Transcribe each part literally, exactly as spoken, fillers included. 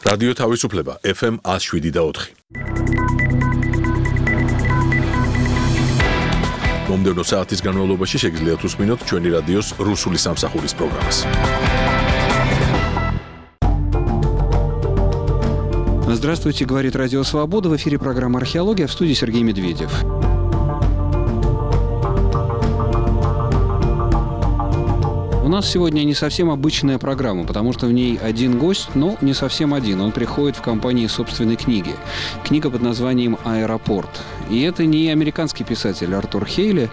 რადიო თავისუფლება ეფ ემ one oh seven და four. მომდევნო საათის განმავლობაში შეგიძლიათ უსმინოთ ჩვენი რადიოს რუსული სამსახურის პროგრამას. Здравствуйте, говорит Радио Свобода. В эфире программа «Археология», в студии Сергей Медведев. У нас сегодня не совсем обычная программа, потому что в ней один гость, но не совсем один. Он приходит в компании собственной книги. Книга под названием «Аэропорт». И это не американский писатель Артур Хейли,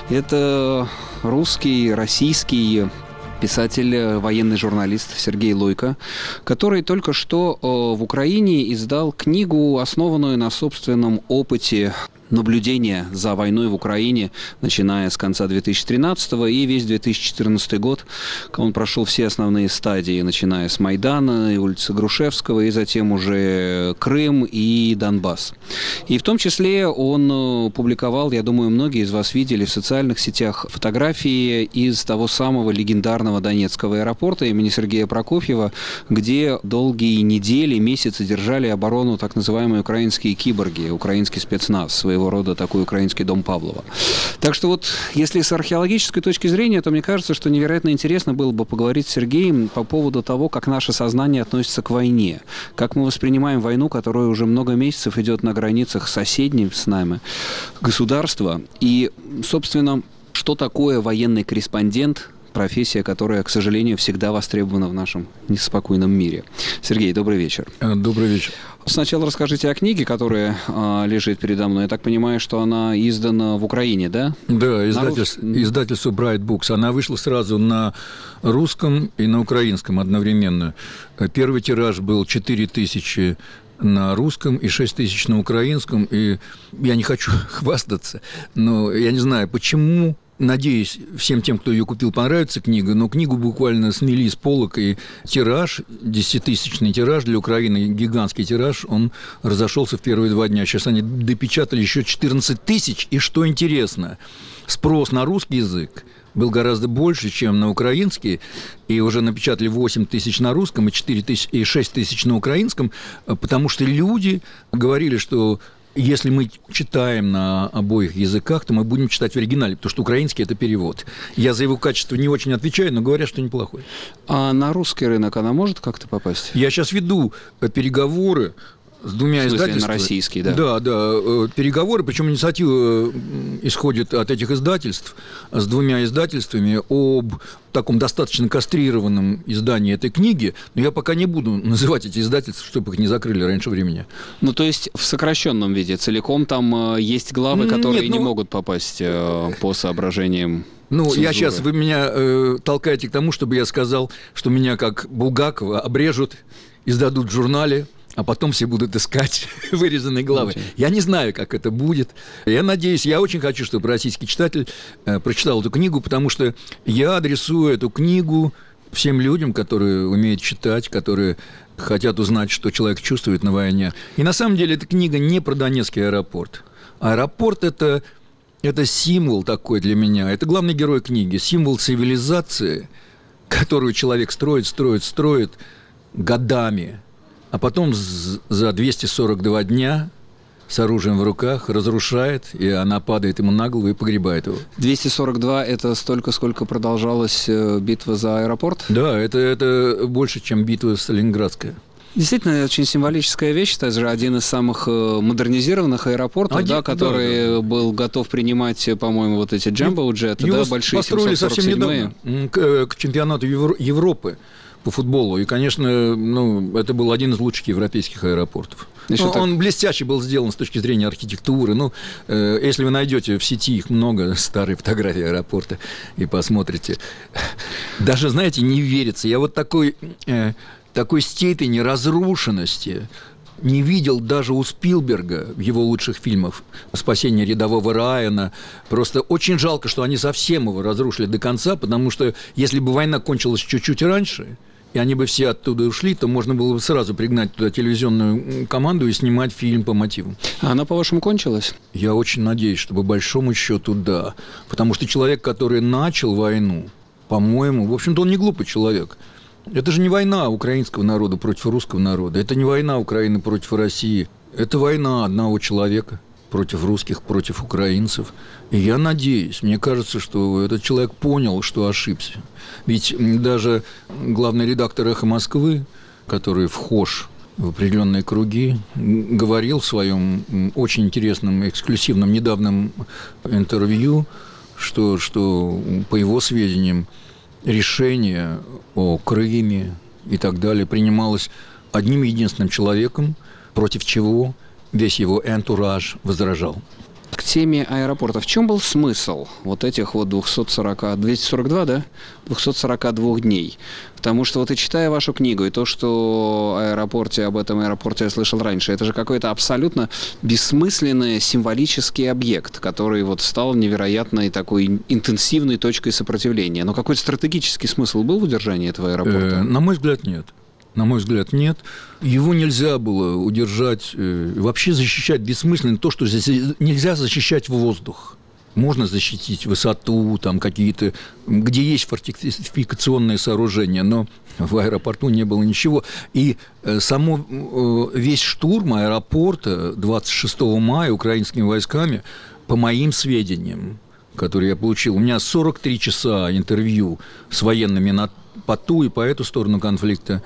это русский, российский писатель, военный журналист Сергей Лойко, который только что в Украине издал книгу, основанную на собственном опыте наблюдения за войной в Украине, начиная с конца две тысячи тринадцатого и весь две тысячи четырнадцатый год. Он прошел все основные стадии, начиная с Майдана и улицы Грушевского, и затем уже Крым и Донбасс. И в том числе он публиковал, я думаю, многие из вас видели в социальных сетях фотографии из того самого легендарного Донецкого аэропорта имени Сергея Прокофьева, где долгие недели, месяцы держали оборону так называемые украинские киборги, украинский спецназ, своего рода такой украинский дом Павлова. Так что вот, если с археологической точки зрения, то мне кажется, что невероятно интересно было бы поговорить с Сергеем по поводу того, как наше сознание относится к войне, как мы воспринимаем войну, которая уже много месяцев идет на границах соседним с нами государства, и, собственно, что такое военный корреспондент, профессия, которая, к сожалению, всегда востребована в нашем неспокойном мире. Сергей, добрый вечер. Добрый вечер. Сначала расскажите о книге, которая э, лежит передо мной. Я так понимаю, что она издана в Украине, да? Да, издательство, рус... издательство Bright Books. Она вышла сразу на русском и на украинском одновременно. Первый тираж был четыре тысячи на русском и шесть тысяч на украинском. И я не хочу хвастаться, но я не знаю, почему. Надеюсь, всем тем, кто ее купил, понравится книга, но книгу буквально смели с полок, и тираж, десятитысячный тираж для Украины, гигантский тираж, он разошелся в первые два дня. Сейчас они допечатали еще четырнадцать тысяч, и что интересно, спрос на русский язык был гораздо больше, чем на украинский, и уже напечатали восемь тысяч на русском и, четыре тысячи, и шесть тысяч на украинском, потому что люди говорили, что если мы читаем на обоих языках, то мы будем читать в оригинале, потому что украинский – это перевод. Я за его качество не очень отвечаю, но говорят, что неплохой. А на русский рынок она может как-то попасть? Я сейчас веду переговоры с двумя в смысле, издательствами. На российский, да? Да, да, переговоры, причем инициатива исходит от этих издательств, с двумя издательствами об таком достаточно кастрированном издании этой книги, но я пока не буду называть эти издательства, чтобы их не закрыли раньше времени. Ну, то есть в сокращенном виде, целиком там есть главы, которые Нет, ну... не могут попасть по соображениям. Ну, цензуры. Я сейчас, вы меня э, толкаете к тому, чтобы я сказал, что меня, как Булгакова, обрежут, издадут в журнале, а потом все будут искать вырезанные главы. Okay. Я не знаю, как это будет. Я надеюсь, я очень хочу, чтобы российский читатель э, прочитал эту книгу, потому что я адресую эту книгу всем людям, которые умеют читать, которые хотят узнать, что человек чувствует на войне. И на самом деле эта книга не про Донецкий аэропорт. Аэропорт – это, это символ такой для меня. Это главный герой книги. Символ цивилизации, которую человек строит, строит, строит годами. А потом за двести сорок два дня с оружием в руках разрушает, и она падает ему на голову и погребает его. двести сорок два – это столько, сколько продолжалась битва за аэропорт? Да, это, это больше, чем битва Сталинградская. Действительно, очень символическая вещь. Это же один из самых модернизированных аэропортов, один, да, который да, да. был готов принимать, по-моему, вот эти джамбо-джеты, да, большие построили совсем недавно к, к чемпионату Европы по футболу. И, конечно, ну, это был один из лучших европейских аэропортов. Ну, он блестяще был сделан с точки зрения архитектуры. Ну, э, если вы найдете в сети, их много, старые фотографии аэропорта, и посмотрите. Даже, знаете, не верится. Я вот такой, э, такой степени разрушенности не видел даже у Спилберга в его лучших фильмах «Спасение рядового Райана». Просто очень жалко, что они совсем его разрушили до конца, потому что если бы война кончилась чуть-чуть раньше, и они бы все оттуда ушли, то можно было бы сразу пригнать туда телевизионную команду и снимать фильм по мотивам. А она, по-вашему, кончилась? Я очень надеюсь, что по большому счету да. Потому что человек, который начал войну, по-моему, в общем-то, он не глупый человек. Это же не война украинского народа против русского народа. Это не война Украины против России. Это война одного человека против русских, против украинцев. И я надеюсь, мне кажется, что этот человек понял, что ошибся. Ведь даже главный редактор «Эхо Москвы», который вхож в определенные круги, говорил в своем очень интересном, эксклюзивном, недавнем интервью, что, что по его сведениям, решение о Крыме и так далее принималось одним единственным человеком, против чего весь его антураж возражал. К теме аэропорта. В чем был смысл вот этих вот двухсот сорока, двухсот сорока два, да? двухсот сорока двух дней? Потому что вот и читая вашу книгу, и то, что о аэропорте, об этом аэропорте я слышал раньше, это же какой-то абсолютно бессмысленный символический объект, который вот стал невероятной такой интенсивной точкой сопротивления. Но какой-то стратегический смысл был в удержании этого аэропорта? Э, на мой взгляд, нет. На мой взгляд, нет. Его нельзя было удержать, э, вообще защищать бессмысленно то, что здесь нельзя защищать воздух. Можно защитить высоту, там какие-то, где есть фортификационные сооружения, но в аэропорту не было ничего. И э, само, э, весь штурм аэропорта двадцать шестого мая украинскими войсками, по моим сведениям, которые я получил, у меня сорок три часа интервью с военными на по ту и по эту сторону конфликта,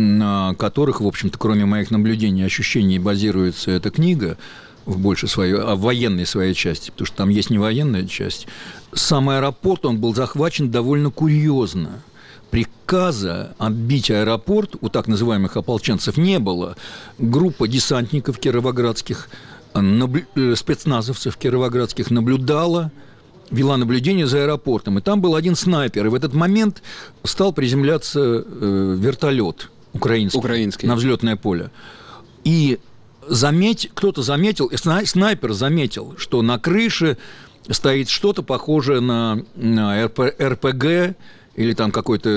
на которых, в общем-то, кроме моих наблюдений и ощущений, базируется эта книга в большей своей, а в военной своей части, потому что там есть не военная часть. Сам аэропорт, он был захвачен довольно курьезно. Приказа отбить аэропорт у так называемых ополченцев не было. Группа десантников кировоградских, наблю... спецназовцев кировоградских наблюдала, вела наблюдение за аэропортом. И там был один снайпер. И в этот момент стал приземляться э, вертолет украинский, украинский на взлетное поле. И заметь, кто-то заметил, и снайпер заметил, что на крыше стоит что-то похожее на, на эр пэ гэ или там какой-то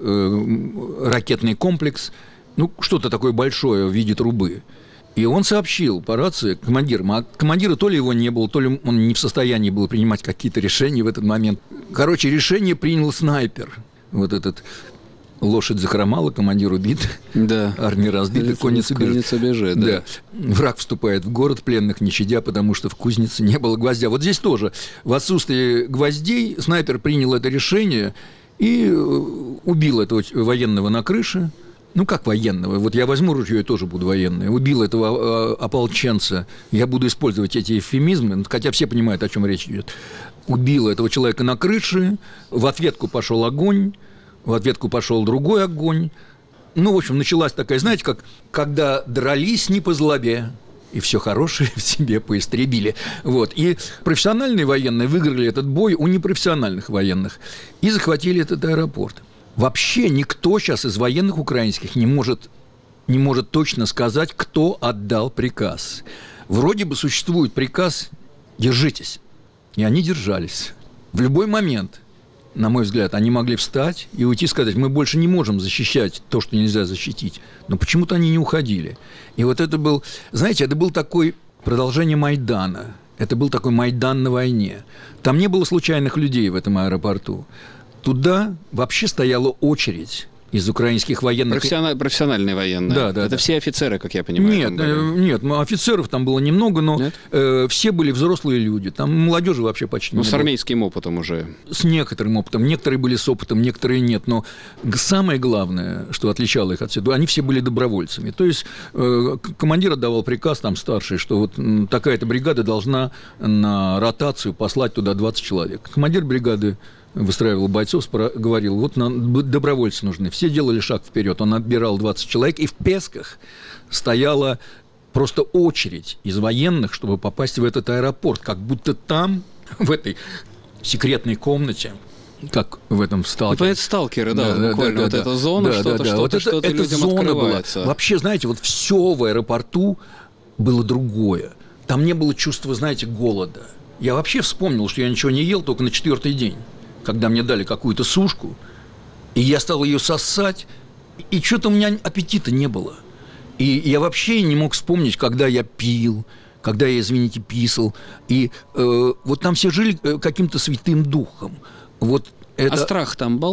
э, ракетный комплекс. Ну, что-то такое большое в виде трубы. И он сообщил по рации командирам, а командира то ли его не было, то ли он не в состоянии был принимать какие-то решения в этот момент. Короче, решение принял снайпер. Вот этот лошадь захромала, командир убит, да. Армия разбита, конница бежит. Конница бежит, да. Да. Враг вступает в город пленных, не щадя, потому что в кузнице не было гвоздя. Вот здесь тоже в отсутствие гвоздей снайпер принял это решение и убил этого военного на крыше. Ну, как военного? Вот я возьму ружье и тоже буду военный. Убил этого ополченца. Я буду использовать эти эвфемизмы, хотя все понимают, о чем речь идет. Убил этого человека на крыше, в ответку пошел огонь, в ответку пошел другой огонь. Ну, в общем, началась такая, знаете, как когда дрались не по злобе, и все хорошее в себе поистребили. Вот. И профессиональные военные выиграли этот бой у непрофессиональных военных и захватили этот аэропорт. Вообще никто сейчас из военных украинских не может, не может точно сказать, кто отдал приказ. Вроде бы существует приказ «держитесь». И они держались. В любой момент, на мой взгляд, они могли встать и уйти, сказать, мы больше не можем защищать то, что нельзя защитить. Но почему-то они не уходили. И вот это был, знаете, это был такой продолжение Майдана. Это был такой Майдан на войне. Там не было случайных людей в этом аэропорту. Туда вообще стояла очередь из украинских военных. Профессиональ, профессиональные военные. Да, да, это да. Все офицеры, как я понимаю. Нет, нет, офицеров там было немного, но э, все были взрослые люди. Там молодежи вообще почти ну, не было. Ну, с армейским опытом уже. С некоторым опытом. Некоторые были с опытом, некоторые нет. Но самое главное, что отличало их от всего, они все были добровольцами. То есть э, командир отдавал приказ, там старший, что вот такая-то бригада должна на ротацию послать туда двадцать человек. Командир бригады выстраивал бойцов, говорил, вот нам добровольцы нужны. Все делали шаг вперед. Он отбирал двадцать человек, и в Песках стояла просто очередь из военных, чтобы попасть в этот аэропорт. Как будто там, в этой секретной комнате, как в этом «Сталкере». Ну, это «Сталкеры», да, да буквально. Да, вот да, эта зона, да, что-то, да, что-то, вот что-то это, людям зона открывается. Была. Вообще, знаете, вот все в аэропорту было другое. Там не было чувства, знаете, голода. Я вообще вспомнил, что я ничего не ел только на четвертый день, когда мне дали какую-то сушку, и я стал ее сосать, и что-то у меня аппетита не было. И я вообще не мог вспомнить, когда я пил, когда я, извините, писал. И э, вот там все жили каким-то святым духом. Вот это... А страх там был?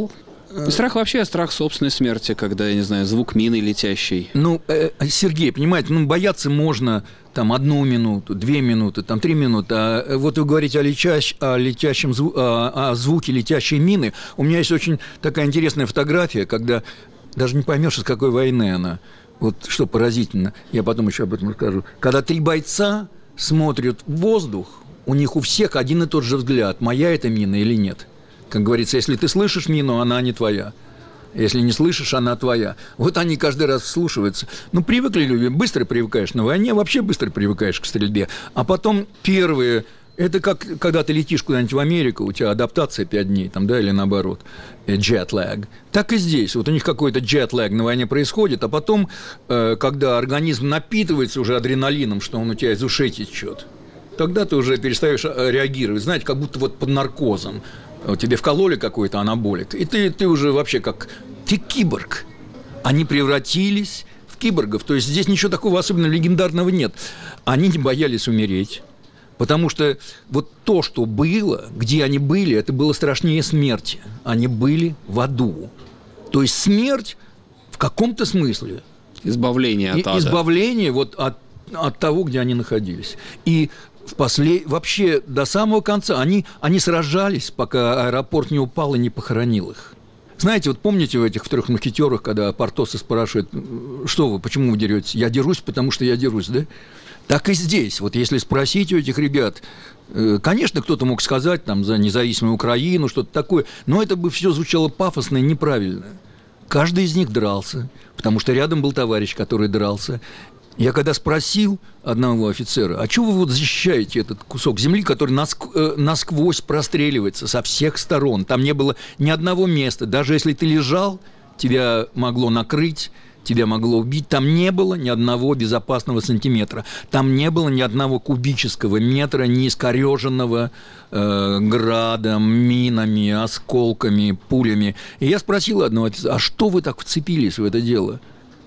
И страх вообще, страх собственной смерти, когда, я не знаю, звук мины летящей. Ну, э, Сергей, понимаете, ну, бояться можно там одну минуту, две минуты, там три минуты. А вот вы говорите о, летящ, о, летящем, зву, о, о звуке летящей мины. У меня есть очень такая интересная фотография, когда даже не поймешь, из какой войны она. Вот что поразительно, я потом еще об этом расскажу. Когда три бойца смотрят в воздух, у них у всех один и тот же взгляд, моя это мина или нет. Как говорится, если ты слышишь мину, она не твоя. Если не слышишь, она твоя. Вот они каждый раз вслушиваются. Ну, привыкли люди, быстро привыкаешь на войне, вообще быстро привыкаешь к стрельбе. А потом первые, это как когда ты летишь куда-нибудь в Америку, у тебя адаптация пять дней, там, да, или наоборот, джет-лэг. Так и здесь. Вот у них какой-то джет-лэг на войне происходит, а потом, когда организм напитывается уже адреналином, что он у тебя из ушей течет, тогда ты уже перестаешь реагировать, знаете, как будто вот под наркозом. Тебе вкололи какой-то анаболик, и ты, ты уже вообще как... Ты киборг. Они превратились в киборгов. То есть здесь ничего такого особенно легендарного нет. Они не боялись умереть, потому что вот то, что было, где они были, это было страшнее смерти. Они были в аду. То есть смерть в каком-то смысле... Избавление от ада. Избавление вот от, от того, где они находились. И... После, вообще до самого конца они, они сражались, пока аэропорт не упал и не похоронил их. Знаете, вот помните в этих в «Трех мушкетерах», когда Портос спрашивает, что вы, почему вы деретесь? Я дерусь, потому что я дерусь, да? Так и здесь. Вот если спросить у этих ребят, конечно, кто-то мог сказать там за независимую Украину, что-то такое, но это бы все звучало пафосно и неправильно. Каждый из них дрался, потому что рядом был товарищ, который дрался. Я когда спросил одного офицера, а чего вы вот защищаете этот кусок земли, который наск- насквозь простреливается со всех сторон? Там не было ни одного места. Даже если ты лежал, тебя могло накрыть, тебя могло убить. Там не было ни одного безопасного сантиметра. Там не было ни одного кубического метра, не искореженного э, градом, минами, осколками, пулями. И я спросил одного офицера, а что вы так вцепились в это дело?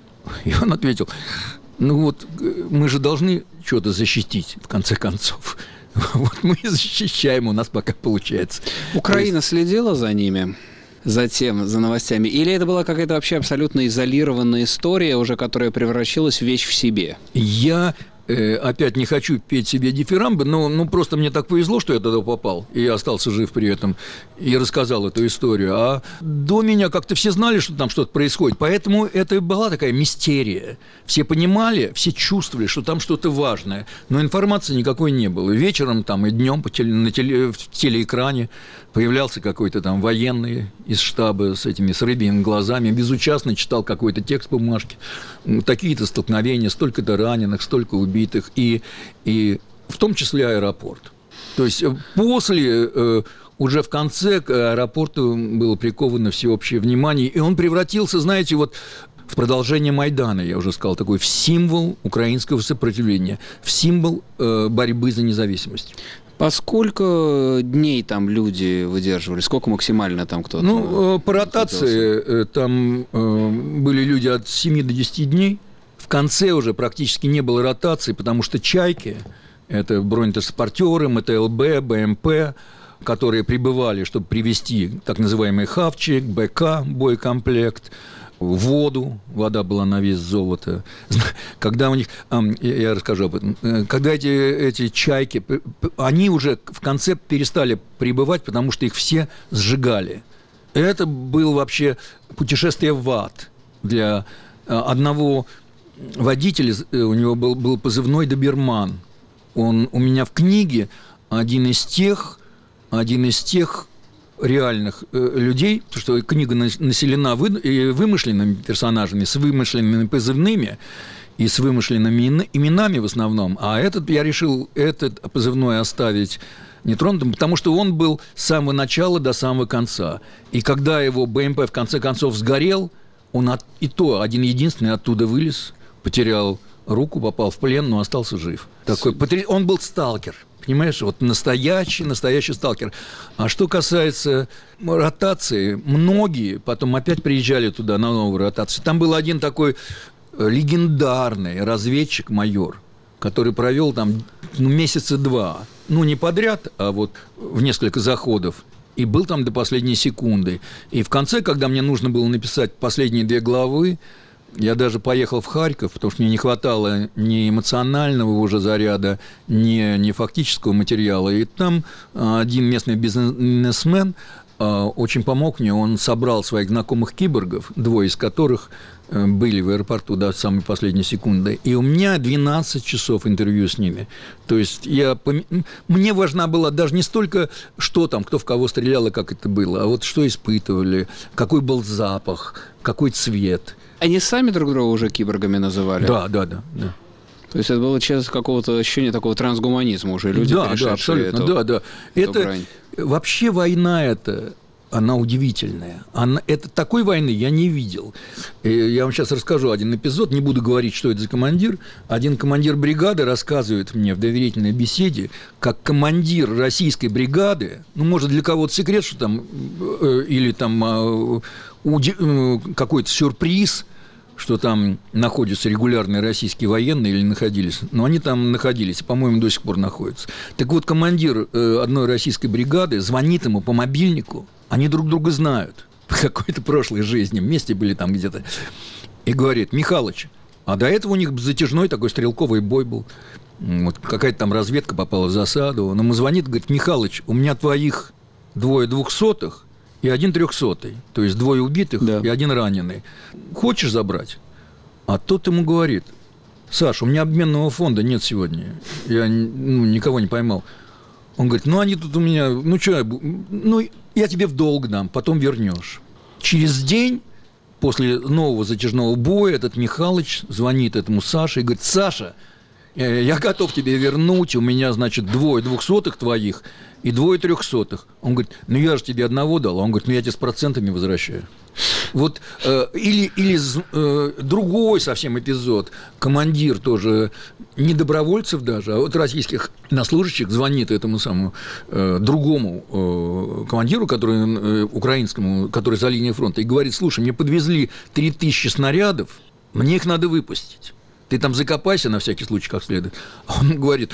И он ответил... Ну вот, мы же должны что-то защитить, в конце концов. Вот мы и защищаем, у нас пока получается. Украина есть... следила за ними, за тем, за новостями? Или это была какая-то вообще абсолютно изолированная история, уже которая превращалась в вещь в себе? Я... Опять не хочу петь себе дифирамбы, но ну, просто мне так повезло, что я туда попал, и я остался жив при этом, и рассказал эту историю. А до меня как-то все знали, что там что-то происходит, поэтому это была такая мистерия. Все понимали, все чувствовали, что там что-то важное, но информации никакой не было. Вечером там, и днем по теле, на теле, в телеэкране появлялся какой-то там военный из штаба с этими с рыбьими глазами, безучастно читал какой-то текст бумажки. Такие-то столкновения, столько-то раненых, столько убитых, и, и в том числе аэропорт. То есть после, э, уже в конце к аэропорту было приковано всеобщее внимание, и он превратился, знаете, вот в продолжение Майдана, я уже сказал, такой в символ украинского сопротивления, в символ э, борьбы за независимость. По сколько дней там люди выдерживали? Сколько максимально там кто-то? Ну, по ротации там были люди от семи до десяти дней. В конце уже практически не было ротации, потому что «Чайки» – это бронетранспортеры, МТЛБ, БМП, которые прибывали, чтобы привезти так называемый хавчик, БК, боекомплект, воду, вода была на вес золота. Когда у них, я расскажу об этом, когда эти, эти чайки, они уже в конце перестали прибывать, потому что их все сжигали. Это было вообще путешествие в ад для одного водителя, у него был, был позывной «Доберман». Он у меня в книге один из тех, один из тех, реальных э, людей, потому что книга населена вы, вымышленными персонажами, с вымышленными позывными и с вымышленными именами в основном. А этот, я решил этот позывной оставить нетронутым, потому что он был с самого начала до самого конца. И когда его БМП в конце концов сгорел, он от, и то один-единственный оттуда вылез, потерял руку, попал в плен, но остался жив. Такой, он был сталкер. Понимаешь, вот настоящий, настоящий сталкер. А что касается ротации, многие потом опять приезжали туда на новую ротацию. Там был один такой легендарный разведчик-майор, который провел там ну, месяца два. Ну, не подряд, а вот в несколько заходов. и был там до последней секунды. И в конце, когда мне нужно было написать последние две главы, я даже поехал в Харьков, потому что мне не хватало ни эмоционального уже заряда, ни, ни фактического материала. И там один местный бизнесмен очень помог мне. Он собрал своих знакомых киборгов, двое из которых были в аэропорту до самой последней секунды. И у меня двенадцать часов интервью с ними. То есть я, мне важна была даже не столько, что там, кто в кого стрелял и как это было, а вот что испытывали, какой был запах, какой цвет. Они сами друг друга уже киборгами называли? Да, да, да. да. То есть это было часть какого-то ощущения такого трансгуманизма уже, люди, да, перешедшие да, абсолютно, эту, да, да. эту Это грань. Вообще война эта, она удивительная. Она, это, такой войны я не видел. И я вам сейчас расскажу один эпизод, не буду говорить, что это за командир. Один командир бригады рассказывает мне в доверительной беседе, как командир российской бригады, ну, может, для кого-то секрет, что там, э, или там э, уди, э, какой-то сюрприз, что там находятся регулярные российские военные или находились, но они там находились, по-моему, до сих пор находятся. Так вот, командир э, одной российской бригады звонит ему по мобильнику, они друг друга знают по какой-то прошлой жизни, вместе были там где-то, и говорит: Михалыч, а до этого у них затяжной такой стрелковый бой был, вот какая-то там разведка попала в засаду, он ему звонит, говорит: Михалыч, у меня твоих двое двухсотых и один трехсотый, то есть двое убитых, да, и один раненый. Хочешь забрать? А тот ему говорит: Саш, у меня обменного фонда нет сегодня, я ну, никого не поймал. Он говорит: ну они тут у меня, ну что, ну я тебе в долг дам, потом вернешь. Через день после нового затяжного боя этот Михалыч звонит этому Саше и говорит: Саша, я готов тебе вернуть, у меня, значит, двое двухсотых твоих и двое трехсотых. Он говорит: ну я же тебе одного дал. Он говорит: ну я тебе с процентами возвращаю. Вот, э, или, или э, другой совсем эпизод. Командир тоже, не добровольцев даже, а вот российских наслужащих звонит этому самому э, другому э, командиру, который, э, украинскому, который за линией фронта, и говорит: слушай, мне подвезли три тысячи снарядов, мне их надо выпустить. Ты там закопайся на всякий случай как следует. А он говорит: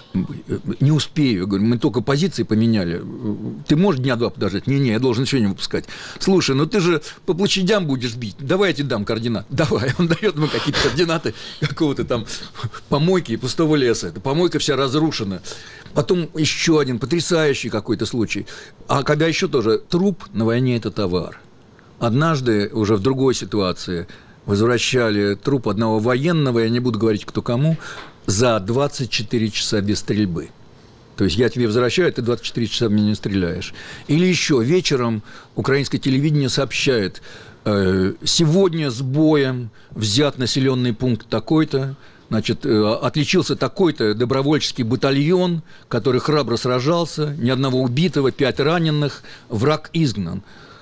не успею. Я говорю: мы только позиции поменяли. Ты можешь дня два подождать? Не-не, я должен сегодня выпускать. Слушай, ну ты же по площадям будешь бить. Давай я тебе дам координаты. Давай. Он дает ему какие-то координаты какого-то там помойки и пустого леса. Эта помойка вся разрушена. Потом еще один потрясающий какой-то случай. А когда еще тоже труп на войне – это товар. Однажды уже в другой ситуации возвращали труп одного военного, я не буду говорить, кто кому, за двадцать четыре часа без стрельбы. То есть я тебе возвращаю, ты двадцать четыре часа меня не стреляешь. Или еще вечером украинское телевидение сообщает: э, сегодня с боем взят населенный пункт такой-то, значит, э, отличился такой-то добровольческий батальон, который храбро сражался, ни одного убитого, пять раненых, враг изгнан.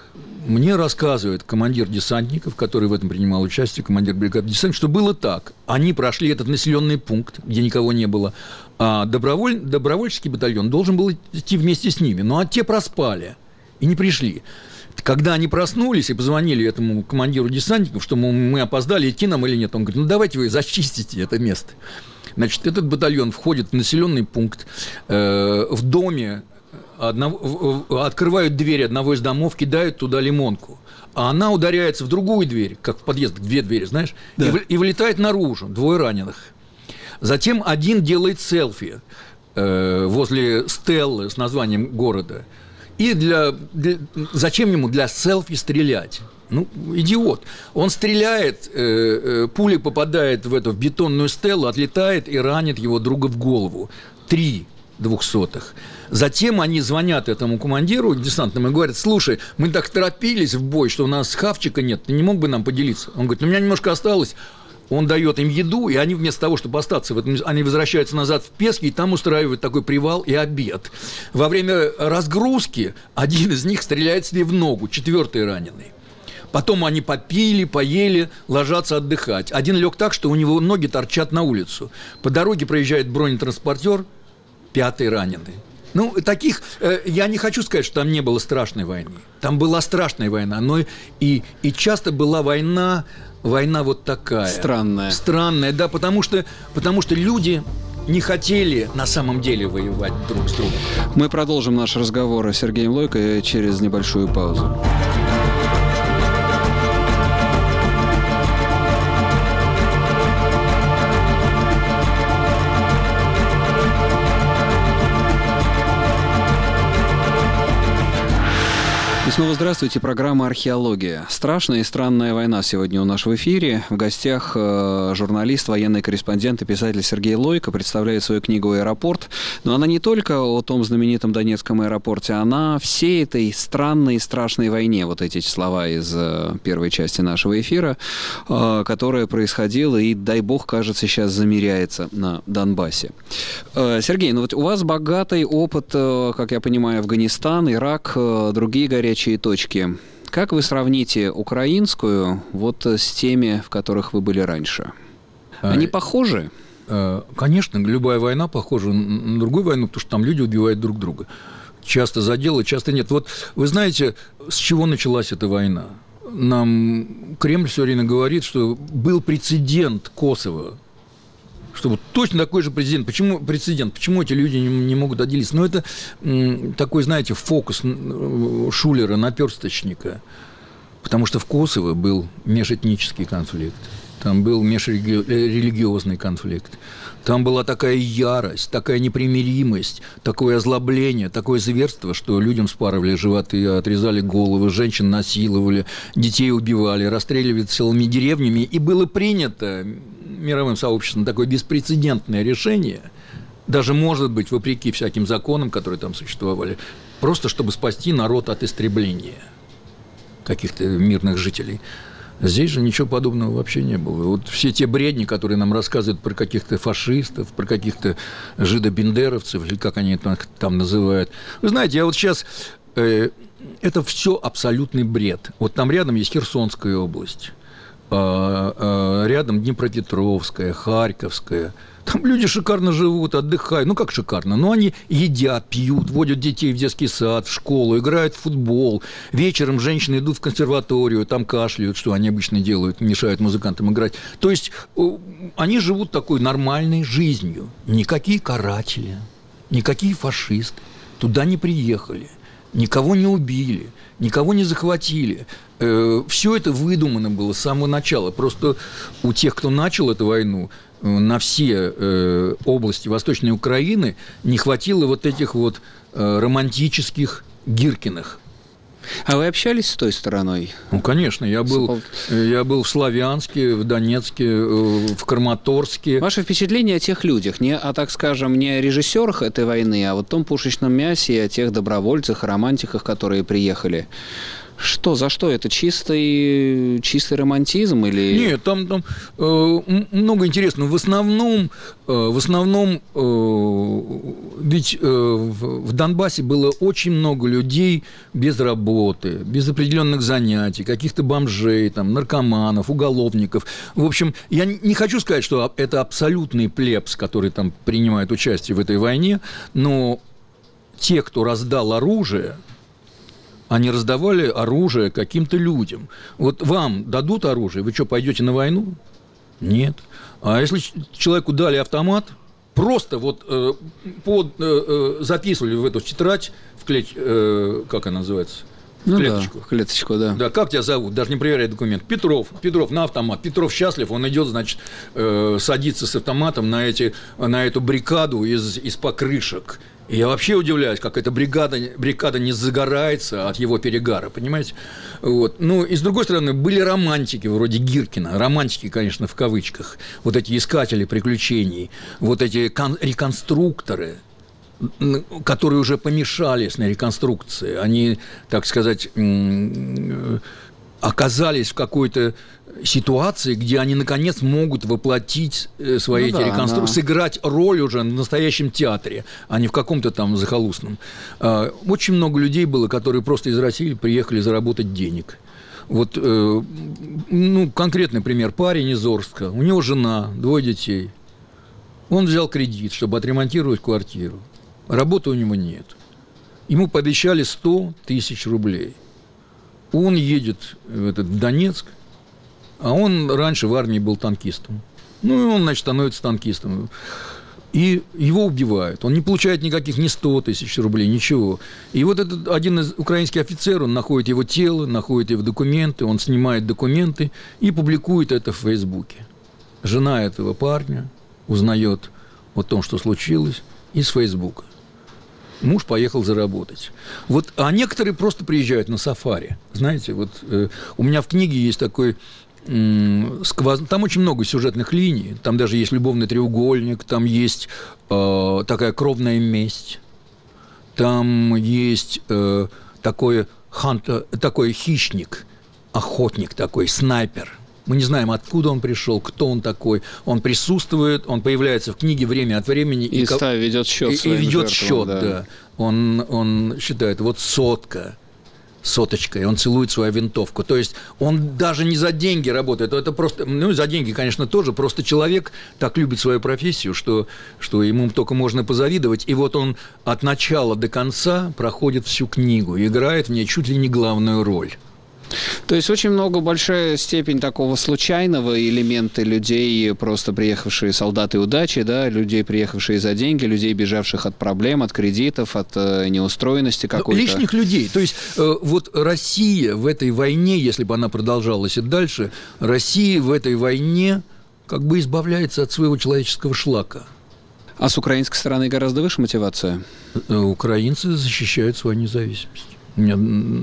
Мне рассказывает командир десантников, который в этом принимал участие, командир бригады десантников, что было так. Они прошли этот населенный пункт, где никого не было, а доброволь... добровольческий батальон должен был идти вместе с ними. Но а те проспали и не пришли. Когда они проснулись и позвонили этому командиру десантников, что мы опоздали, идти нам или нет, он говорит: ну давайте вы зачистите это место. Значит, этот батальон входит в населенный пункт, э, в доме. Одного, открывают дверь одного из домов, кидают туда лимонку, а она ударяется в другую дверь, как в подъезд, две двери, знаешь, да. и, и вылетает наружу, двое раненых. Затем один делает селфи э, возле стеллы с названием города. И для, для, зачем ему для селфи стрелять? Ну, идиот. Он стреляет, э, э, пуля попадает в эту в бетонную стеллу, отлетает и ранит его друга в голову. Три двухсотых. Затем они звонят этому командиру десантному и говорят: слушай, мы так торопились в бой, что у нас хавчика нет, ты не мог бы нам поделиться? Он говорит: ну, у меня немножко осталось. Он дает им еду, и они вместо того, чтобы остаться в этом, они возвращаются назад в Пески, и там устраивают такой привал и обед. Во время разгрузки один из них стреляет себе в ногу, четвертый раненый. Потом они попили, поели, ложатся отдыхать. Один лег так, что у него ноги торчат на улицу. По дороге проезжает бронетранспортер, пятый раненый. Ну, таких, э, я не хочу сказать, что там не было страшной войны. Там была страшная война, но и, и часто была война, война вот такая. Странная. Странная, да, потому что, потому что люди не хотели на самом деле воевать друг с другом. Мы продолжим наш разговор с Сергеем Лойко через небольшую паузу. И снова здравствуйте. Программа «Археология». Страшная и странная война сегодня у нас в эфире. В гостях э, журналист, военный корреспондент и писатель Сергей Лойко представляет свою книгу «Аэропорт». Но она не только о том знаменитом Донецком аэропорте, она всей этой странной и страшной войне, вот эти слова из э, первой части нашего эфира, э, которая происходила и, дай бог, кажется, сейчас замеряется на Донбассе. Э, Сергей, ну вот у вас богатый опыт, э, как я понимаю, Афганистан, Ирак, э, другие горячие точки. Как вы сравните украинскую вот с теми, в которых вы были раньше? Они похожи? Конечно, любая война похожа на другую войну, потому что там люди убивают друг друга. Часто за дело, часто нет. Вот вы знаете, с чего началась эта война? Нам Кремль все время говорит, что был прецедент Косово, что вот точно такой же президент. Почему прецедент? Почему эти люди не, не могут отделиться? Ну, это м, такой, знаете, фокус Шулера, наперсточника. Потому что в Косово был межэтнический конфликт. Там был межрелигиозный конфликт. Там была такая ярость, такая непримиримость, такое озлобление, такое зверство, что людям спарывали животы, отрезали головы, женщин насиловали, детей убивали, расстреливали целыми деревнями. И было принято мировым сообществом такое беспрецедентное решение, даже, может быть, вопреки всяким законам, которые там существовали, просто чтобы спасти народ от истребления каких-то мирных жителей. Здесь же ничего подобного вообще не было. Вот все те бредни, которые нам рассказывают про каких-то фашистов, про каких-то жидобендеровцев, или как они это там называют. Вы знаете, я вот сейчас... Э, это все абсолютный бред. Вот там рядом есть Херсонская область, э, э, рядом Днепропетровская, Харьковская. Там люди шикарно живут, отдыхают. Ну, как шикарно? Ну, они едят, пьют, водят детей в детский сад, в школу, играют в футбол. Вечером женщины идут в консерваторию, там кашляют, что они обычно делают, мешают музыкантам играть. То есть они живут такой нормальной жизнью. Никакие каратели, никакие фашисты туда не приехали, никого не убили, никого не захватили. Все это выдумано было с самого начала. Просто у тех, кто начал эту войну, на все э, области Восточной Украины не хватило вот этих вот э, романтических Гиркиных. А вы общались с той стороной? Ну, конечно. Я был, я был в Славянске, в Донецке, в Краматорске. Ваше впечатление о тех людях, не о, так скажем, не о режиссерах этой войны, а вот о том пушечном мясе и о тех добровольцах, романтиках, которые приехали. Что, за что? Это чистый, чистый романтизм или... Нет, там, там э, много интересного. В основном, э, в основном э, ведь э, в, в Донбассе было очень много людей без работы, без определенных занятий, каких-то бомжей, там, наркоманов, уголовников. В общем, я не хочу сказать, что это абсолютный плебс, который там принимает участие в этой войне, но те, кто раздал оружие... Они раздавали оружие каким-то людям. Вот вам дадут оружие, вы что, пойдете на войну? Нет. А если человеку дали автомат, просто вот э, под, э, записывали в эту тетрадь, в клеть, э, как она называется? В ну клеточку. Да, клеточку, да. Да, как тебя зовут? Даже не проверяй документ. Петров. Петров на автомат. Петров счастлив, он идет, значит, э, садится с автоматом на, эти, на эту бригаду из, из покрышек. И я вообще удивляюсь, как эта бригада, бригада не загорается от его перегара, понимаете? Вот. Ну, и с другой стороны, были романтики вроде Гиркина, романтики, конечно, в кавычках, вот эти искатели приключений, вот эти кон- реконструкторы, которые уже помешались на реконструкции, они, так сказать, оказались в какой-то ситуации, где они, наконец, могут воплотить свои ну эти да, реконструкции, да. сыграть роль уже в настоящем театре, а не в каком-то там захолустном. Очень много людей было, которые просто из России приехали заработать денег. Вот, ну, конкретный пример. Парень из Орска, у него жена, двое детей. Он взял кредит, чтобы отремонтировать квартиру. Работы у него нет. Ему пообещали сто тысяч рублей. Он едет в этот Донецк, а он раньше в армии был танкистом. Ну, и он, значит, становится танкистом. И его убивают. Он не получает никаких ни сто тысяч рублей, ничего. И вот этот один из украинских офицеров, он находит его тело, находит его документы, он снимает документы и публикует это в Фейсбуке. Жена этого парня узнает о том, что случилось, из Фейсбука. Муж поехал заработать. Вот, а некоторые просто приезжают на сафари. Знаете, вот э, у меня в книге есть такой... Там очень много сюжетных линий. Там даже есть любовный треугольник, там есть э, такая кровная месть, там есть э, такой, хант, такой хищник, охотник такой, снайпер. Мы не знаем, откуда он пришел, кто он такой. Он присутствует, он появляется в книге время от времени. И, и ста, ведет счет и, и ведет жертвам, счет, да. да. Он, он считает, вот сотка. Соточкой, он целует свою винтовку. То есть он даже не за деньги работает. Это просто, ну, за деньги, конечно, тоже. Просто человек так любит свою профессию, что, что ему только можно позавидовать. И вот он от начала до конца проходит всю книгу, играет в ней чуть ли не главную роль. То есть очень много, большая степень такого случайного элемента людей, просто приехавшие солдаты удачи, да, людей, приехавшие за деньги, людей, бежавших от проблем, от кредитов, от э, неустроенности какой-то. Лишних людей. То есть э, вот Россия в этой войне, если бы она продолжалась и дальше, Россия в этой войне как бы избавляется от своего человеческого шлака. А с украинской стороны гораздо выше мотивация? Э, украинцы защищают свою независимость. У меня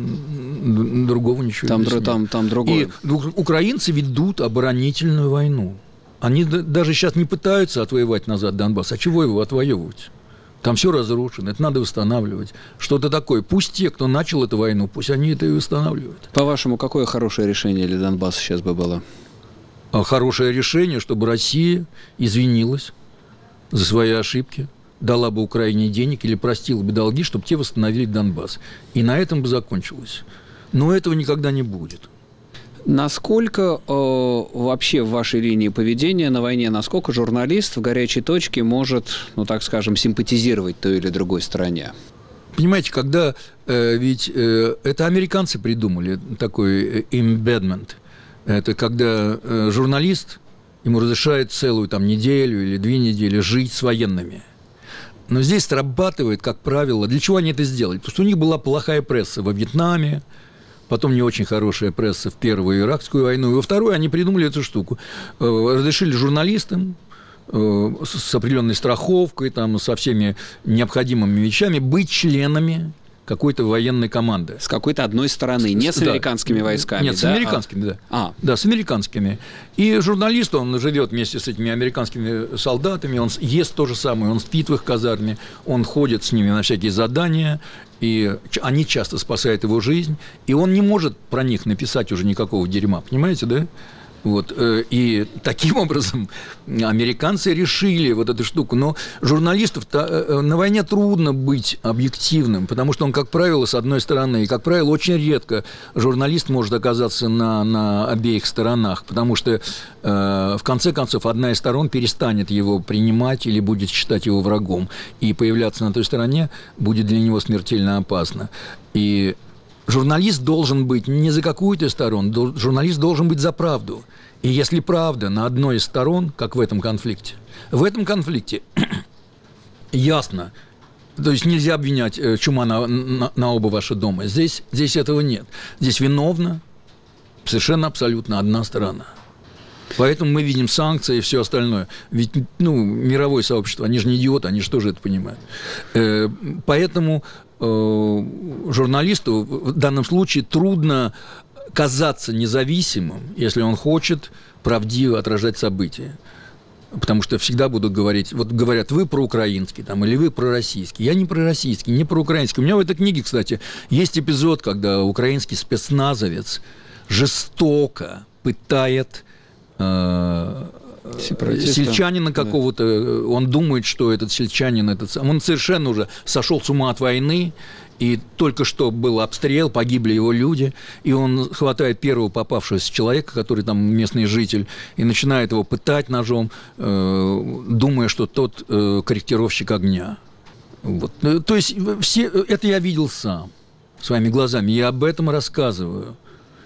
другого ничего там, не там, там другое. И украинцы ведут оборонительную войну. Они даже сейчас не пытаются отвоевать назад Донбасс. А чего его отвоевывать? Там все разрушено, это надо восстанавливать. Что-то такое. Пусть те, кто начал эту войну, пусть они это и восстанавливают. По-вашему, какое хорошее решение для Донбасса сейчас бы было? Хорошее решение, чтобы Россия извинилась за свои ошибки, дала бы Украине денег или простила бы долги, чтобы те восстановили Донбасс. И на этом бы закончилось. Но этого никогда не будет. Насколько э, вообще в вашей линии поведения на войне, насколько журналист в горячей точке может, ну так скажем, симпатизировать той или другой стороне? Понимаете, когда э, ведь э, это американцы придумали такой embeddment. Это когда э, журналист, ему разрешают целую там неделю или две недели жить с военными. Но здесь срабатывает, как правило, для чего они это сделали? Потому что у них была плохая пресса во Вьетнаме, потом не очень хорошая пресса в Первую Иракскую войну, и во Вторую они придумали эту штуку. Разрешили журналистам с определенной страховкой, там, со всеми необходимыми вещами быть членами какой-то военной команды. С какой-то одной стороны, не с да. американскими войсками. Нет, с да? американскими, да. А. Да, с американскими. И журналист, он живет вместе с этими американскими солдатами, он ест то же самое, он спит в их казарме, он ходит с ними на всякие задания, и они часто спасают его жизнь, и он не может про них написать уже никакого дерьма, понимаете, да? Вот, и таким образом американцы решили вот эту штуку. Но журналистов на войне трудно быть объективным, потому что он, как правило, с одной стороны, и, как правило, очень редко журналист может оказаться на, на обеих сторонах, потому что, в конце концов, одна из сторон перестанет его принимать или будет считать его врагом, и появляться на той стороне будет для него смертельно опасно. И журналист должен быть не за какую-то сторону, журналист должен быть за правду. И если правда на одной из сторон, как в этом конфликте, в этом конфликте ясно, то есть нельзя обвинять чума на, на, на оба ваши дома. Здесь, здесь этого нет. Здесь виновна совершенно абсолютно одна сторона. Поэтому мы видим санкции и все остальное. Ведь, ну, мировое сообщество, они же не идиоты, они же тоже это понимают. Поэтому журналисту в данном случае трудно казаться независимым, если он хочет правдиво отражать события. Потому что всегда будут говорить, вот говорят, вы проукраинский там, или вы пророссийский. Я не пророссийский, не проукраинский. У меня в этой книге, кстати, есть эпизод, когда украинский спецназовец жестоко пытает э, сельчанина какого-то, да. Он думает, что этот сельчанин, этот, он совершенно уже сошел с ума от войны, и только что был обстрел, погибли его люди, и он хватает первого попавшегося человека, который там местный житель, и начинает его пытать ножом, э, думая, что тот э, корректировщик огня. Вот. То есть все, это я видел сам, своими глазами, я об этом рассказываю.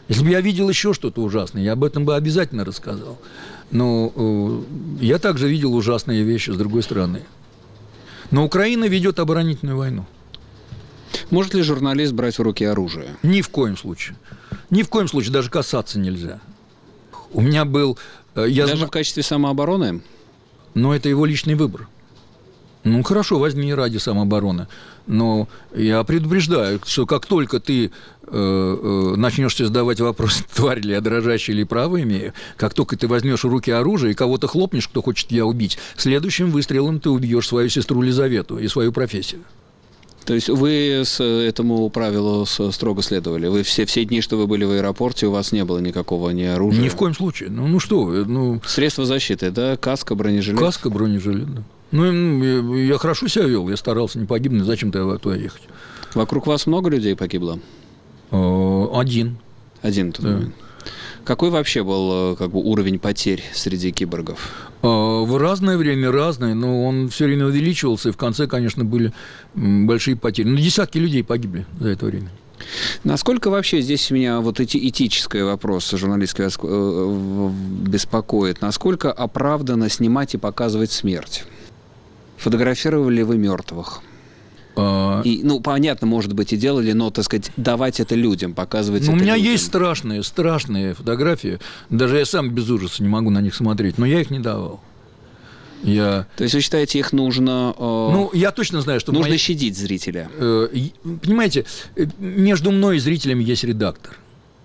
Если бы я видел еще что-то ужасное, я об этом бы обязательно рассказал. Но э, я также видел ужасные вещи с другой стороны. Но Украина ведет оборонительную войну. Может ли журналист брать в руки оружие? Ни в коем случае. Ни в коем случае, даже касаться нельзя. У меня был... э, Я Даже зна- в качестве самообороны? Но это его личный выбор. Ну, хорошо, возьми ради самообороны. Но я предупреждаю, что как только ты э, э, начнешь себе задавать вопрос, тварь ли я дрожащая или право имею, как только ты возьмешь в руки оружие и кого-то хлопнешь, кто хочет тебя убить, следующим выстрелом ты убьешь свою сестру Лизавету и свою профессию. То есть вы с этому правилу с- строго следовали? Вы все, все дни, что вы были в аэропорте, у вас не было никакого ни оружия? Ни в коем случае. Ну, ну что вы, ну... Средства защиты, да? Каска, бронежилет? Каска, бронежилет, да. Ну, я, я хорошо себя вел, я старался не погибнуть, зачем туда, туда ехать? Вокруг вас много людей погибло? Э, Один. Один тот Да. момент. Какой вообще был э, как бы, уровень потерь среди киборгов? Э, В разное время разное, но он все время увеличивался, и в конце, конечно, были м, большие потери. Ну, десятки людей погибли за это время. Насколько вообще здесь меня вот эти этические вопросы журналистские э, в- беспокоят? Насколько оправданно снимать и показывать смерть? Фотографировали ли вы мертвых? Э, И, ну, понятно, может быть, и делали, но, так сказать, давать это людям, показывать Ну, это у меня людям. есть страшные, страшные фотографии. Даже я сам без ужаса не могу на них смотреть, но я их не давал. Я... То есть вы считаете, их нужно... э, Ну, я точно знаю, что... нужно мои- щадить зрителя? Э, и- Понимаете, э, между мной и зрителями есть редактор.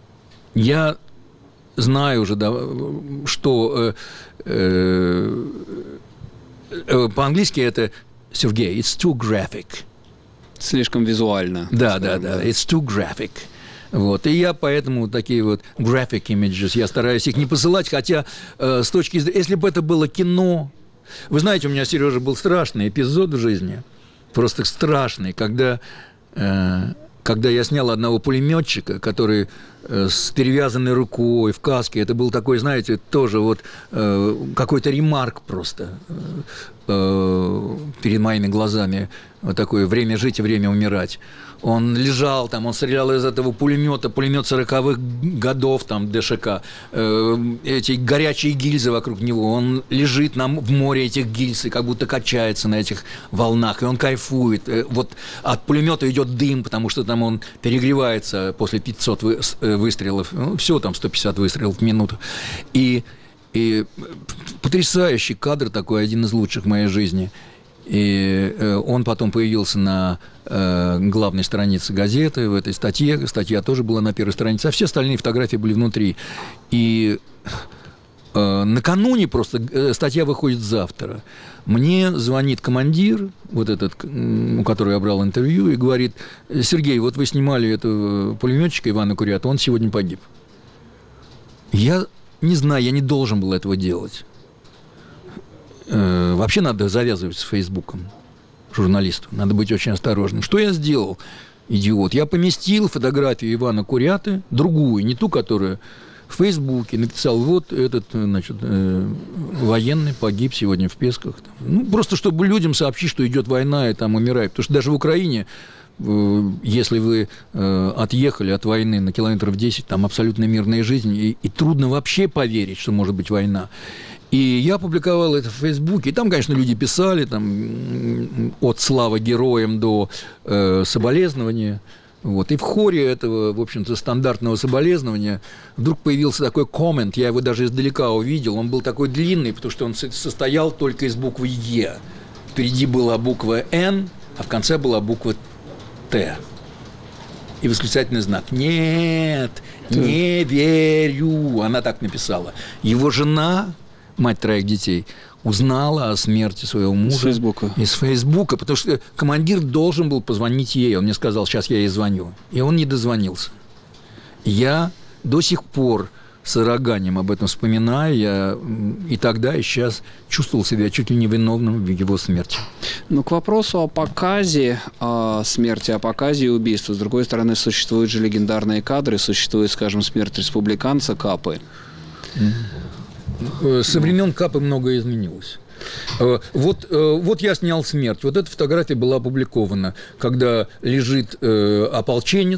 Я знаю уже, да, что э, э, э, по-английски это Сергей, it's too graphic. Слишком визуально. Да, скажем, да, да, it's too graphic. Вот. И я поэтому такие вот graphic images, я стараюсь их не посылать, хотя э, с точки зрения, если бы это было кино, вы знаете, у меня, Сережа, был страшный эпизод в жизни, просто страшный, когда, э, когда я снял одного пулеметчика, который э, с перевязанной рукой, в каске, это был такой, знаете, тоже вот э, какой-то ремарк просто э, перед моими глазами, вот такое время жить и время умирать. Он лежал там, он стрелял из этого пулемета, пулемет сороковых годов, там, ДШК, э, эти горячие гильзы вокруг него, он лежит на, в море этих гильз и как будто качается на этих волнах, и он кайфует. Э, вот от пулемета идет дым, потому что там он перегревается после пятисот вы, э, выстрелов, ну, все там сто пятьдесят выстрелов в минуту. И, и потрясающий кадр такой, один из лучших в моей жизни. И э, он потом появился на э, главной странице газеты, в этой статье. Статья тоже была на первой странице, а все остальные фотографии были внутри. И э, накануне просто, э, статья выходит завтра, мне звонит командир, вот этот, у которого я брал интервью, и говорит: Сергей, вот вы снимали этого пулеметчика Ивана Курята, он сегодня погиб. Я не знаю, я не должен был этого делать. Вообще надо завязывать с Фейсбуком журналисту. Надо быть очень осторожным. Что я сделал, идиот? Я поместил фотографию Ивана Куряты, другую, не ту, которая в Фейсбуке, написал: вот этот, значит, э, военный погиб сегодня в Песках. Ну, просто чтобы людям сообщить, что идет война и там умирает. Потому что даже в Украине, э, если вы э, отъехали от войны на километров десять, там абсолютно мирная жизнь, и, и трудно вообще поверить, что может быть война. И я публиковал это в Фейсбуке, и там, конечно, люди писали, там, от славы героям до э, соболезнования. Вот. И в хоре этого, в общем-то, стандартного соболезнования вдруг появился такой коммент, я его даже издалека увидел, он был такой длинный, потому что он состоял только из буквы «Е». Впереди была буква «Н», а в конце была буква «Т». И восклицательный знак. Нет, не верю. Она так написала. Его жена, мать троих детей, узнала о смерти своего мужа. Из Фейсбука. Из Фейсбука, потому что командир должен был позвонить ей. Он мне сказал: сейчас я ей звоню. И он не дозвонился. Я до сих пор с содроганием об этом вспоминаю. Я и тогда, и сейчас чувствовал себя чуть ли не виновным в его смерти. Ну, к вопросу о показе о смерти, о показе и убийстве. С другой стороны, существуют же легендарные кадры, существует, скажем, смерть республиканца Капы. Со времен Капы многое изменилось. Вот, вот я снял смерть. Вот эта фотография была опубликована, когда лежит ополченец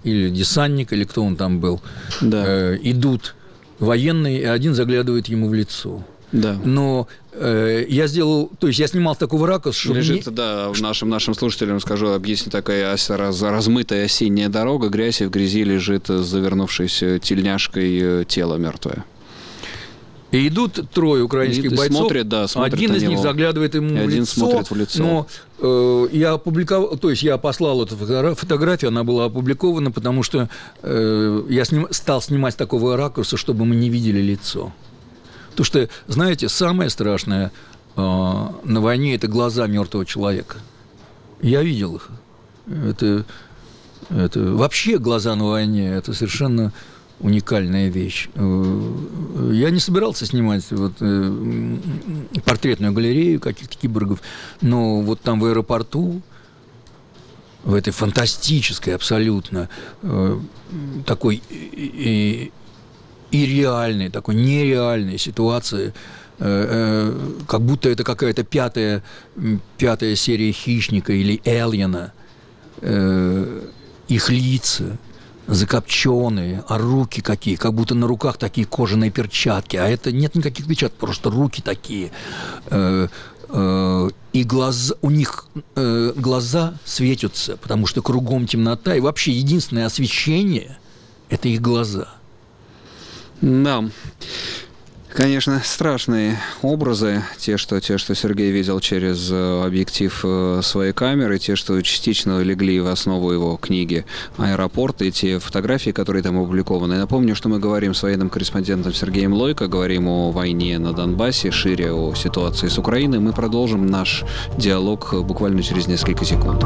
или десантник, или кто он там был, да. э, идут военные, и один заглядывает ему в лицо. Да. Но э, я сделал, то есть я снимал с такого ракурса, чтобы... Лежит, не... да, нашим, нашим слушателям скажу, объясню, такая ос- раз, размытая осенняя дорога, грязь, и в грязи лежит завернувшейся тельняшкой тело мертвое. И идут трое украинских и бойцов, смотрят, да, смотрят один на из него. них заглядывает ему один в лицо, смотрит в лицо. Но э, я опубликовал, то есть я послал эту фотографию, она была опубликована, потому что э, я сним, стал снимать с такого ракурса, чтобы мы не видели лицо. Потому что, знаете, самое страшное э, на войне – это глаза мертвого человека. Я видел их. Это, это вообще глаза на войне – это совершенно уникальная вещь. Я не собирался снимать вот, э, портретную галерею каких-то киборгов, но вот там в аэропорту, в этой фантастической абсолютно э, такой и, и реальной, такой нереальной ситуации, э, э, как будто это какая-то пятая, пятая серия «Хищника» или «Эльена», э, их лица закопченные, а руки какие, как будто на руках такие кожаные перчатки, а это нет никаких перчаток, просто руки такие. Э, э, и глаза, у них э, глаза светятся, потому что кругом темнота, и вообще единственное освещение – это их глаза. Да. Конечно, страшные образы, те, что, те, что Сергей видел через объектив своей камеры, те, что частично легли в основу его книги «Аэропорт», и те фотографии, которые там опубликованы. Напомню, что мы говорим с военным корреспондентом Сергеем Лойко, говорим о войне на Донбассе, шире о ситуации с Украиной. Мы продолжим наш диалог буквально через несколько секунд.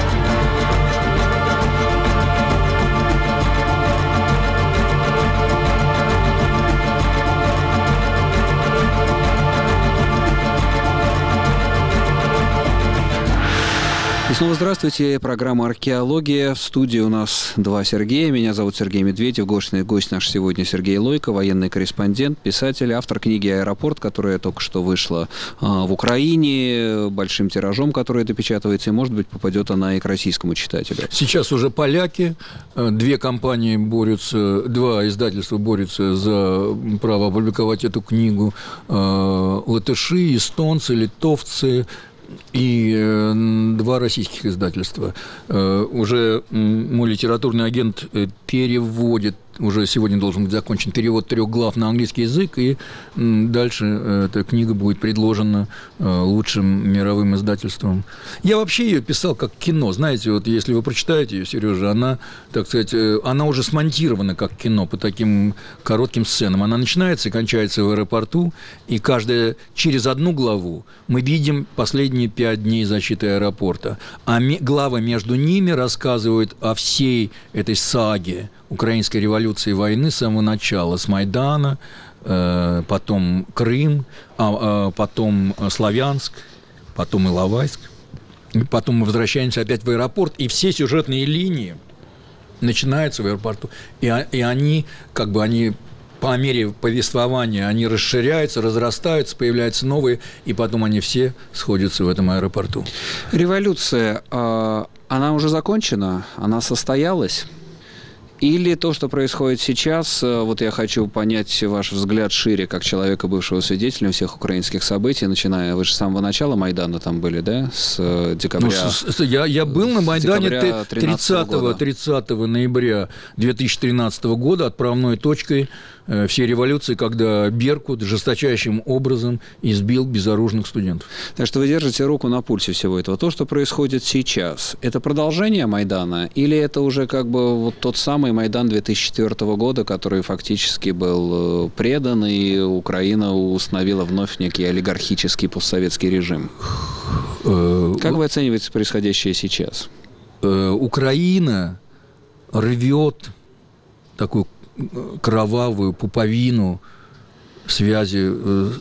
И снова здравствуйте. Программа «Археология». В студии у нас два Сергея. Меня зовут Сергей Медведев. Гость, гость наш сегодня Сергей Лойко, военный корреспондент, писатель, автор книги «Аэропорт», которая только что вышла а, в Украине, большим тиражом, который допечатывается, и, может быть, попадет она и к российскому читателю. Сейчас уже поляки, две компании борются, два издательства борются за право опубликовать эту книгу. Латыши, эстонцы, литовцы и э, два российских издательства. Э, уже мой литературный агент переводит, уже сегодня должен быть закончен перевод трех глав на английский язык, и э, дальше э, эта книга будет предложена э, лучшим мировым издательством. Я вообще ее писал как кино. Знаете, вот если вы прочитаете ее, Сережа, она, так сказать, э, она уже смонтирована как кино по таким коротким сценам. Она начинается и кончается в аэропорту, и каждая через одну главу мы видим последние пять дней защиты аэропорта. А главы между ними рассказывают о всей этой саге украинской революции и войны с самого начала, с Майдана, э, потом Крым, а, а, потом Славянск, потом Иловайск. И потом мы возвращаемся опять в аэропорт, и все сюжетные линии начинаются в аэропорту. И, и они, как бы, они... по мере повествования они расширяются, разрастаются, появляются новые, и потом они все сходятся в этом аэропорту. Революция, она уже закончена? Она состоялась? Или то, что происходит сейчас, вот я хочу понять ваш взгляд шире, как человека, бывшего свидетелем всех украинских событий, начиная, вы же с самого начала Майдана там были, да, с декабря? Ну, с, с, я, я был на Майдане тридцатого ноября две тысячи тринадцатого года, отправной точкой э, всей революции, когда Беркут жесточайшим образом избил безоружных студентов. Так что вы держите руку на пульсе всего этого. То, что происходит сейчас, это продолжение Майдана, или это уже как бы вот тот самый Майдан две тысячи четвёртого года, который фактически был предан, и Украина установила вновь некий олигархический постсоветский режим? Как вы оцениваете происходящее сейчас? Украина рвет такую кровавую пуповину связи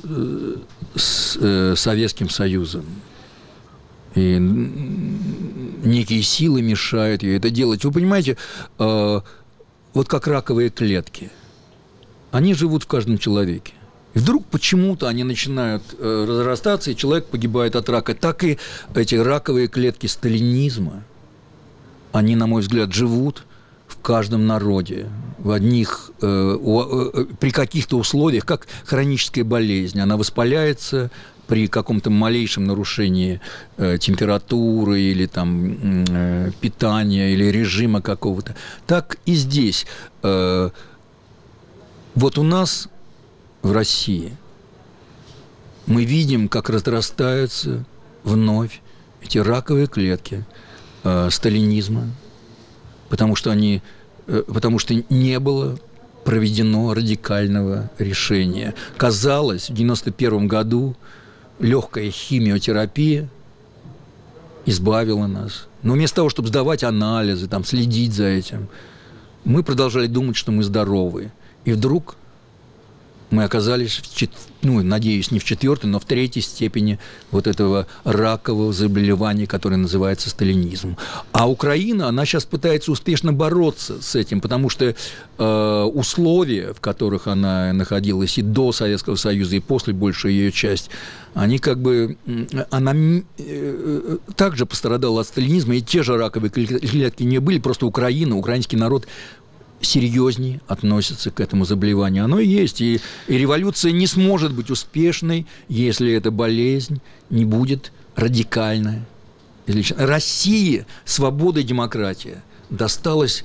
с Советским Союзом. И некие силы мешают ей это делать. Вы понимаете, вот как раковые клетки. Они живут в каждом человеке. И вдруг почему-то они начинают разрастаться, и человек погибает от рака. Так и эти раковые клетки сталинизма, они, на мой взгляд, живут в в каждом народе, в одних, э, э, при каких-то условиях, как хроническая болезнь. Она воспаляется при каком-то малейшем нарушении э, температуры или там, э, питания или режима какого-то. Так и здесь. Э, вот у нас в России мы видим, как разрастаются вновь эти раковые клетки э, сталинизма, потому что, они, э, потому что не было проведено радикального решения. Казалось, в девяносто первом году легкая химиотерапия избавила нас. Но вместо того, чтобы сдавать анализы, там, следить за этим, мы продолжали думать, что мы здоровы. И вдруг мы оказались, в чет... ну, надеюсь, не в четвертой, но в третьей степени вот этого ракового заболевания, которое называется сталинизм. А Украина, она сейчас пытается успешно бороться с этим, потому что э, условия, в которых она находилась и до Советского Союза, и после большая ее часть, они как бы... Она э, также пострадала от сталинизма, и те же раковые клетки не были, просто Украина, украинский народ серьезнее относится к этому заболеванию. Оно и есть. И, и революция не сможет быть успешной, если эта болезнь не будет радикальная. России свобода и демократия досталась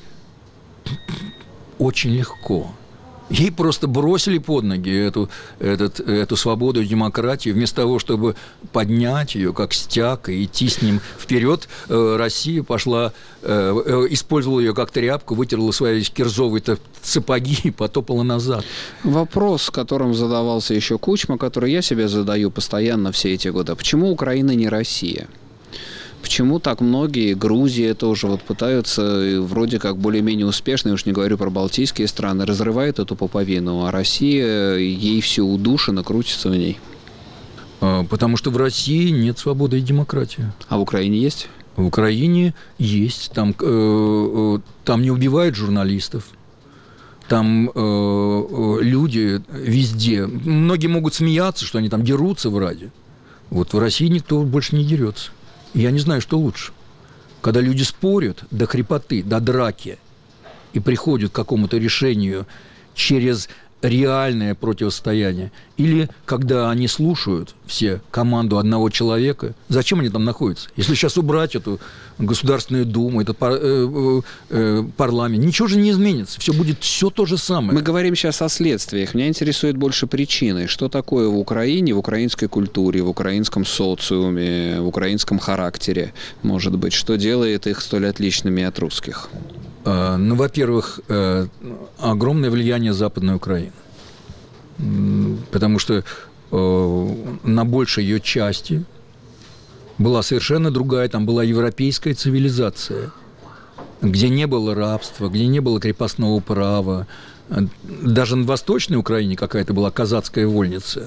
очень легко. Ей просто бросили под ноги эту, этот, эту свободу и демократию. Вместо того, чтобы поднять ее как стяг и идти с ним вперед, Россия пошла, использовала ее как тряпку, вытерла свои кирзовые сапоги и потопала назад. Вопрос, которым задавался еще Кучма, который я себе задаю постоянно все эти годы. Почему Украина не Россия? Почему так многие, Грузия тоже вот пытаются, вроде как более-менее успешно, я уж не говорю про балтийские страны, разрывают эту пуповину, а Россия, ей все удушено, крутится в ней? Потому что в России нет свободы и демократии. А в Украине есть? В Украине есть. Там, э, там не убивают журналистов. Там э, люди везде. Многие могут смеяться, что они там дерутся в Раде. Вот в России никто больше не дерется. Я не знаю, что лучше. Когда люди спорят до хрипоты, до драки и приходят к какому-то решению через реальное противостояние, или когда они слушают все команду одного человека, зачем они там находятся? Если сейчас убрать эту Государственную Думу, этот пар, э, э, парламент, ничего же не изменится, все будет все то же самое. Мы говорим сейчас о следствиях. Меня интересует больше причины. Что такое в Украине, в украинской культуре, в украинском социуме, в украинском характере, может быть, что делает их столь отличными от русских? Ну, во-первых, огромное влияние Западной Украины. Потому что на большей ее части была совершенно другая, там была европейская цивилизация, где не было рабства, где не было крепостного права. Даже на Восточной Украине какая-то была казацкая вольница.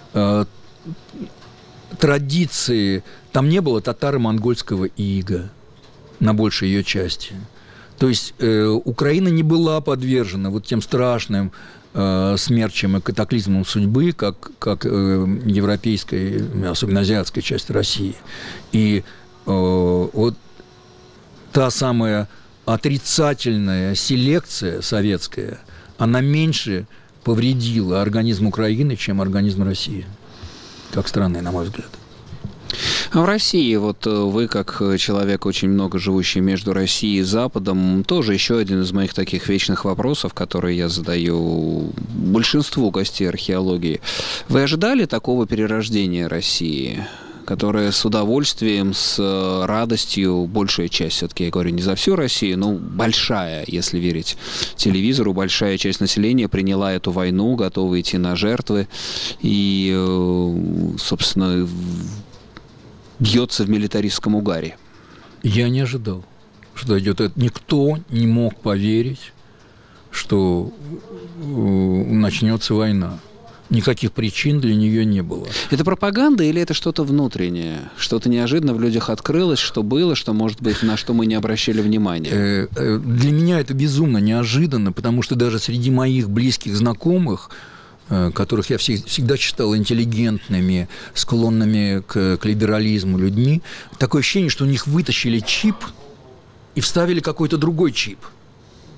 Традиции, там не было татаро-монгольского ига на большей ее части. То есть э, Украина не была подвержена вот тем страшным э, смерчам и катаклизмам судьбы, как, как э, европейская, особенно азиатская часть России. И э, вот та самая отрицательная селекция советская, она меньше повредила организм Украины, чем организм России, как страны, на мой взгляд. А в России, вот вы, как человек, очень много живущий между Россией и Западом, тоже еще один из моих таких вечных вопросов, которые я задаю большинству гостей археологии. Вы ожидали такого перерождения России, которая с удовольствием, с радостью, большая часть, все-таки я говорю не за всю Россию, но большая, если верить телевизору, большая часть населения приняла эту войну, готова идти на жертвы и, собственно, бьется в милитаристском угаре? Я не ожидал, что идет это. Никто не мог поверить, что начнется война. Никаких причин для нее не было. Это пропаганда или это что-то внутреннее? Что-то неожиданно в людях открылось, что было, что, может быть, на что мы не обращали внимания? Для меня это безумно неожиданно, потому что даже среди моих близких знакомых, которых я всегда считал интеллигентными, склонными к, к либерализму людьми, такое ощущение, что у них вытащили чип и вставили какой-то другой чип.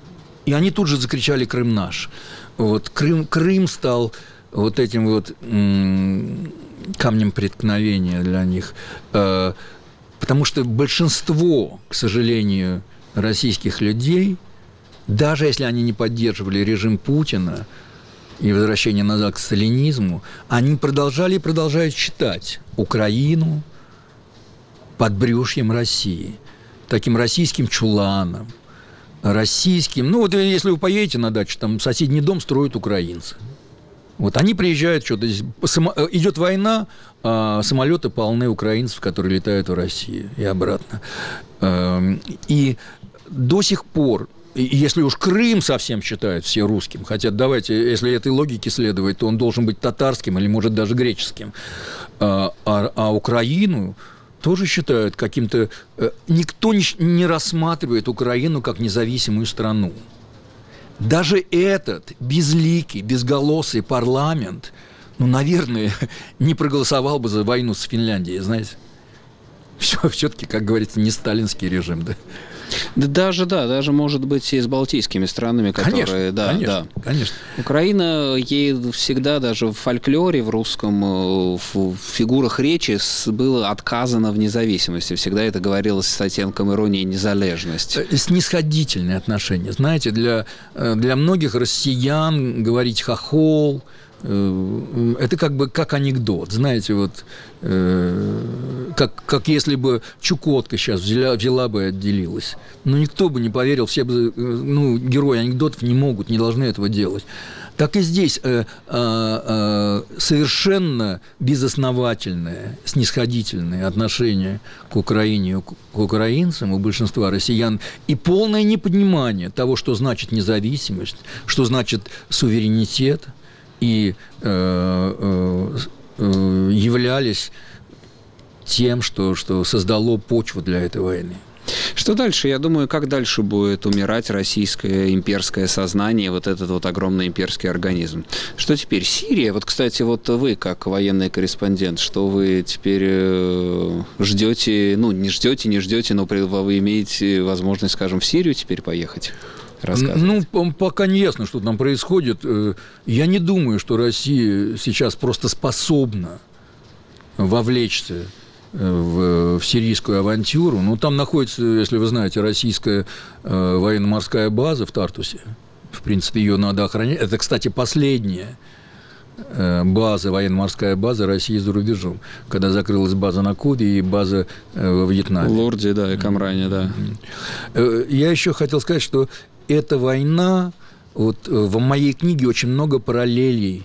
И они тут же закричали «Крым наш». Вот, Крым, Крым стал вот этим вот м- камнем преткновения для них. Э- потому что большинство, к сожалению, российских людей, даже если они не поддерживали режим Путина и возвращение назад к сталинизму, они продолжали и продолжают считать Украину подбрюшьем России, таким российским чуланом, российским. Ну, вот если вы поедете на дачу, там соседний дом строят украинцы. Вот они приезжают, что-то здесь, идет война, а самолеты полны украинцев, которые летают в Россию и обратно. И до сих пор, если уж Крым совсем считают все русским, хотя давайте, если этой логике следовать, то он должен быть татарским или, может, даже греческим, а, а, а Украину тоже считают каким-то... Никто не, не рассматривает Украину как независимую страну. Даже этот безликий, безголосый парламент, ну, наверное, не проголосовал бы за войну с Финляндией, знаете. Все, все-таки, как говорится, не сталинский режим, да? Да даже, да, даже, может быть, и с балтийскими странами, которые... Конечно, да, конечно, да. конечно. Украина, ей всегда даже в фольклоре, в русском, в фигурах речи было отказано в независимости. Всегда это говорилось с оттенком иронии незалежность. Снисходительные отношения. Знаете, для, для многих россиян говорить «хохол», это как бы как анекдот, знаете, вот как, как если бы Чукотка сейчас взяла, взяла бы и отделилась. Но никто бы не поверил, все бы, ну, герои анекдотов не могут, не должны этого делать. Так и здесь э, э, э, совершенно безосновательное, снисходительное отношение к Украине, к украинцам у большинства россиян и полное непонимание того, что значит независимость, что значит суверенитет, и э, э, являлись тем, что, что создало почву для этой войны. Что дальше? Я думаю, как дальше будет умирать российское имперское сознание, вот этот вот огромный имперский организм? Что теперь? Сирия? Вот, кстати, вот вы, как военный корреспондент, что вы теперь э, ждете, ну, не ждете, не ждете, но вы имеете возможность, скажем, в Сирию теперь поехать? Ну, пока не ясно, что там происходит. Я не думаю, что Россия сейчас просто способна вовлечься в, в сирийскую авантюру. Ну, там находится, если вы знаете, российская э, военно-морская база в Тартусе. В принципе, ее надо охранять. Это, кстати, последняя э, база, военно-морская база России за рубежом. Когда закрылась база на Кубе и база э, во Вьетнаме. В Лорде, да, и Камране, да. Я еще хотел сказать, что эта война, вот в моей книге очень много параллелей,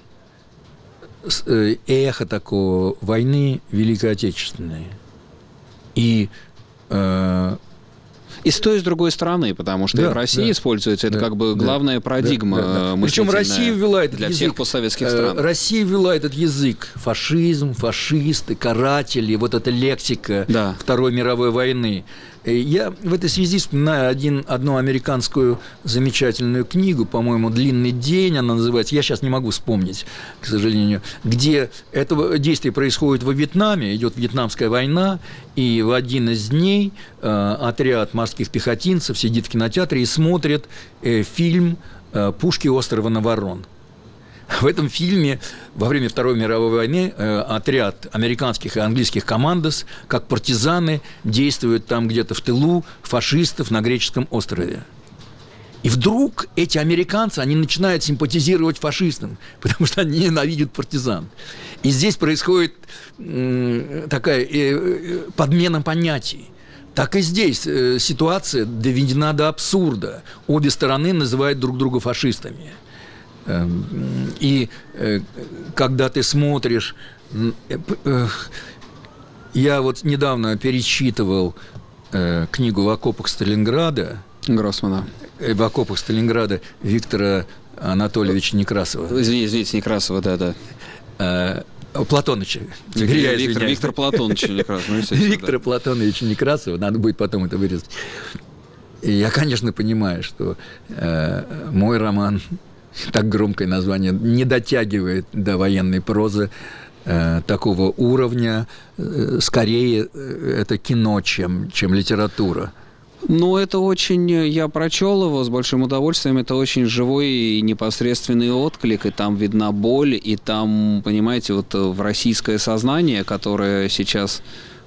эхо такого войны Великой Отечественной. И, э... и с той, и с другой стороны, потому что да, и в России да, используется, это да, как бы главная да, парадигма да, да, да. Причем Россия ввела этот для язык, всех постсоветских стран. Россия ввела этот язык. Фашизм, фашисты, каратели, вот эта лексика да. Второй мировой войны. Я в этой связи вспоминаю один, одну американскую замечательную книгу, по-моему, «Длинный день» она называется, я сейчас не могу вспомнить, к сожалению, где это действие происходит во Вьетнаме, идет Вьетнамская война, и в один из дней э, отряд морских пехотинцев сидит в кинотеатре и смотрит э, фильм э, «Пушки острова Наварон». В этом фильме во время Второй мировой войны э, отряд американских и английских командос, как партизаны, действуют там где-то в тылу фашистов на греческом острове. И вдруг эти американцы, они начинают симпатизировать фашистам, потому что они ненавидят партизан. И здесь происходит э, такая э, подмена понятий. Так и здесь э, ситуация доведена до абсурда. Обе стороны называют друг друга фашистами. И когда ты смотришь... Я вот недавно перечитывал книгу «В окопах Сталинграда». Гроссмана. «В окопах Сталинграда» Виктора Анатольевича Некрасова. Извините, извините, Некрасова, да-да. Платоныча. Виктор, Виктор, Виктор Платонович Некрасов. Виктора Платоновича Некрасова. Надо будет потом это вырезать. И я, конечно, понимаю, что мой роман... Так громкое название не дотягивает до военной прозы э, такого уровня. Э, скорее, это кино, чем, чем литература. Ну, это очень... Я прочел его с большим удовольствием. Это очень живой и непосредственный отклик. И там видна боль. И там, понимаете, вот в российское сознание, которое сейчас...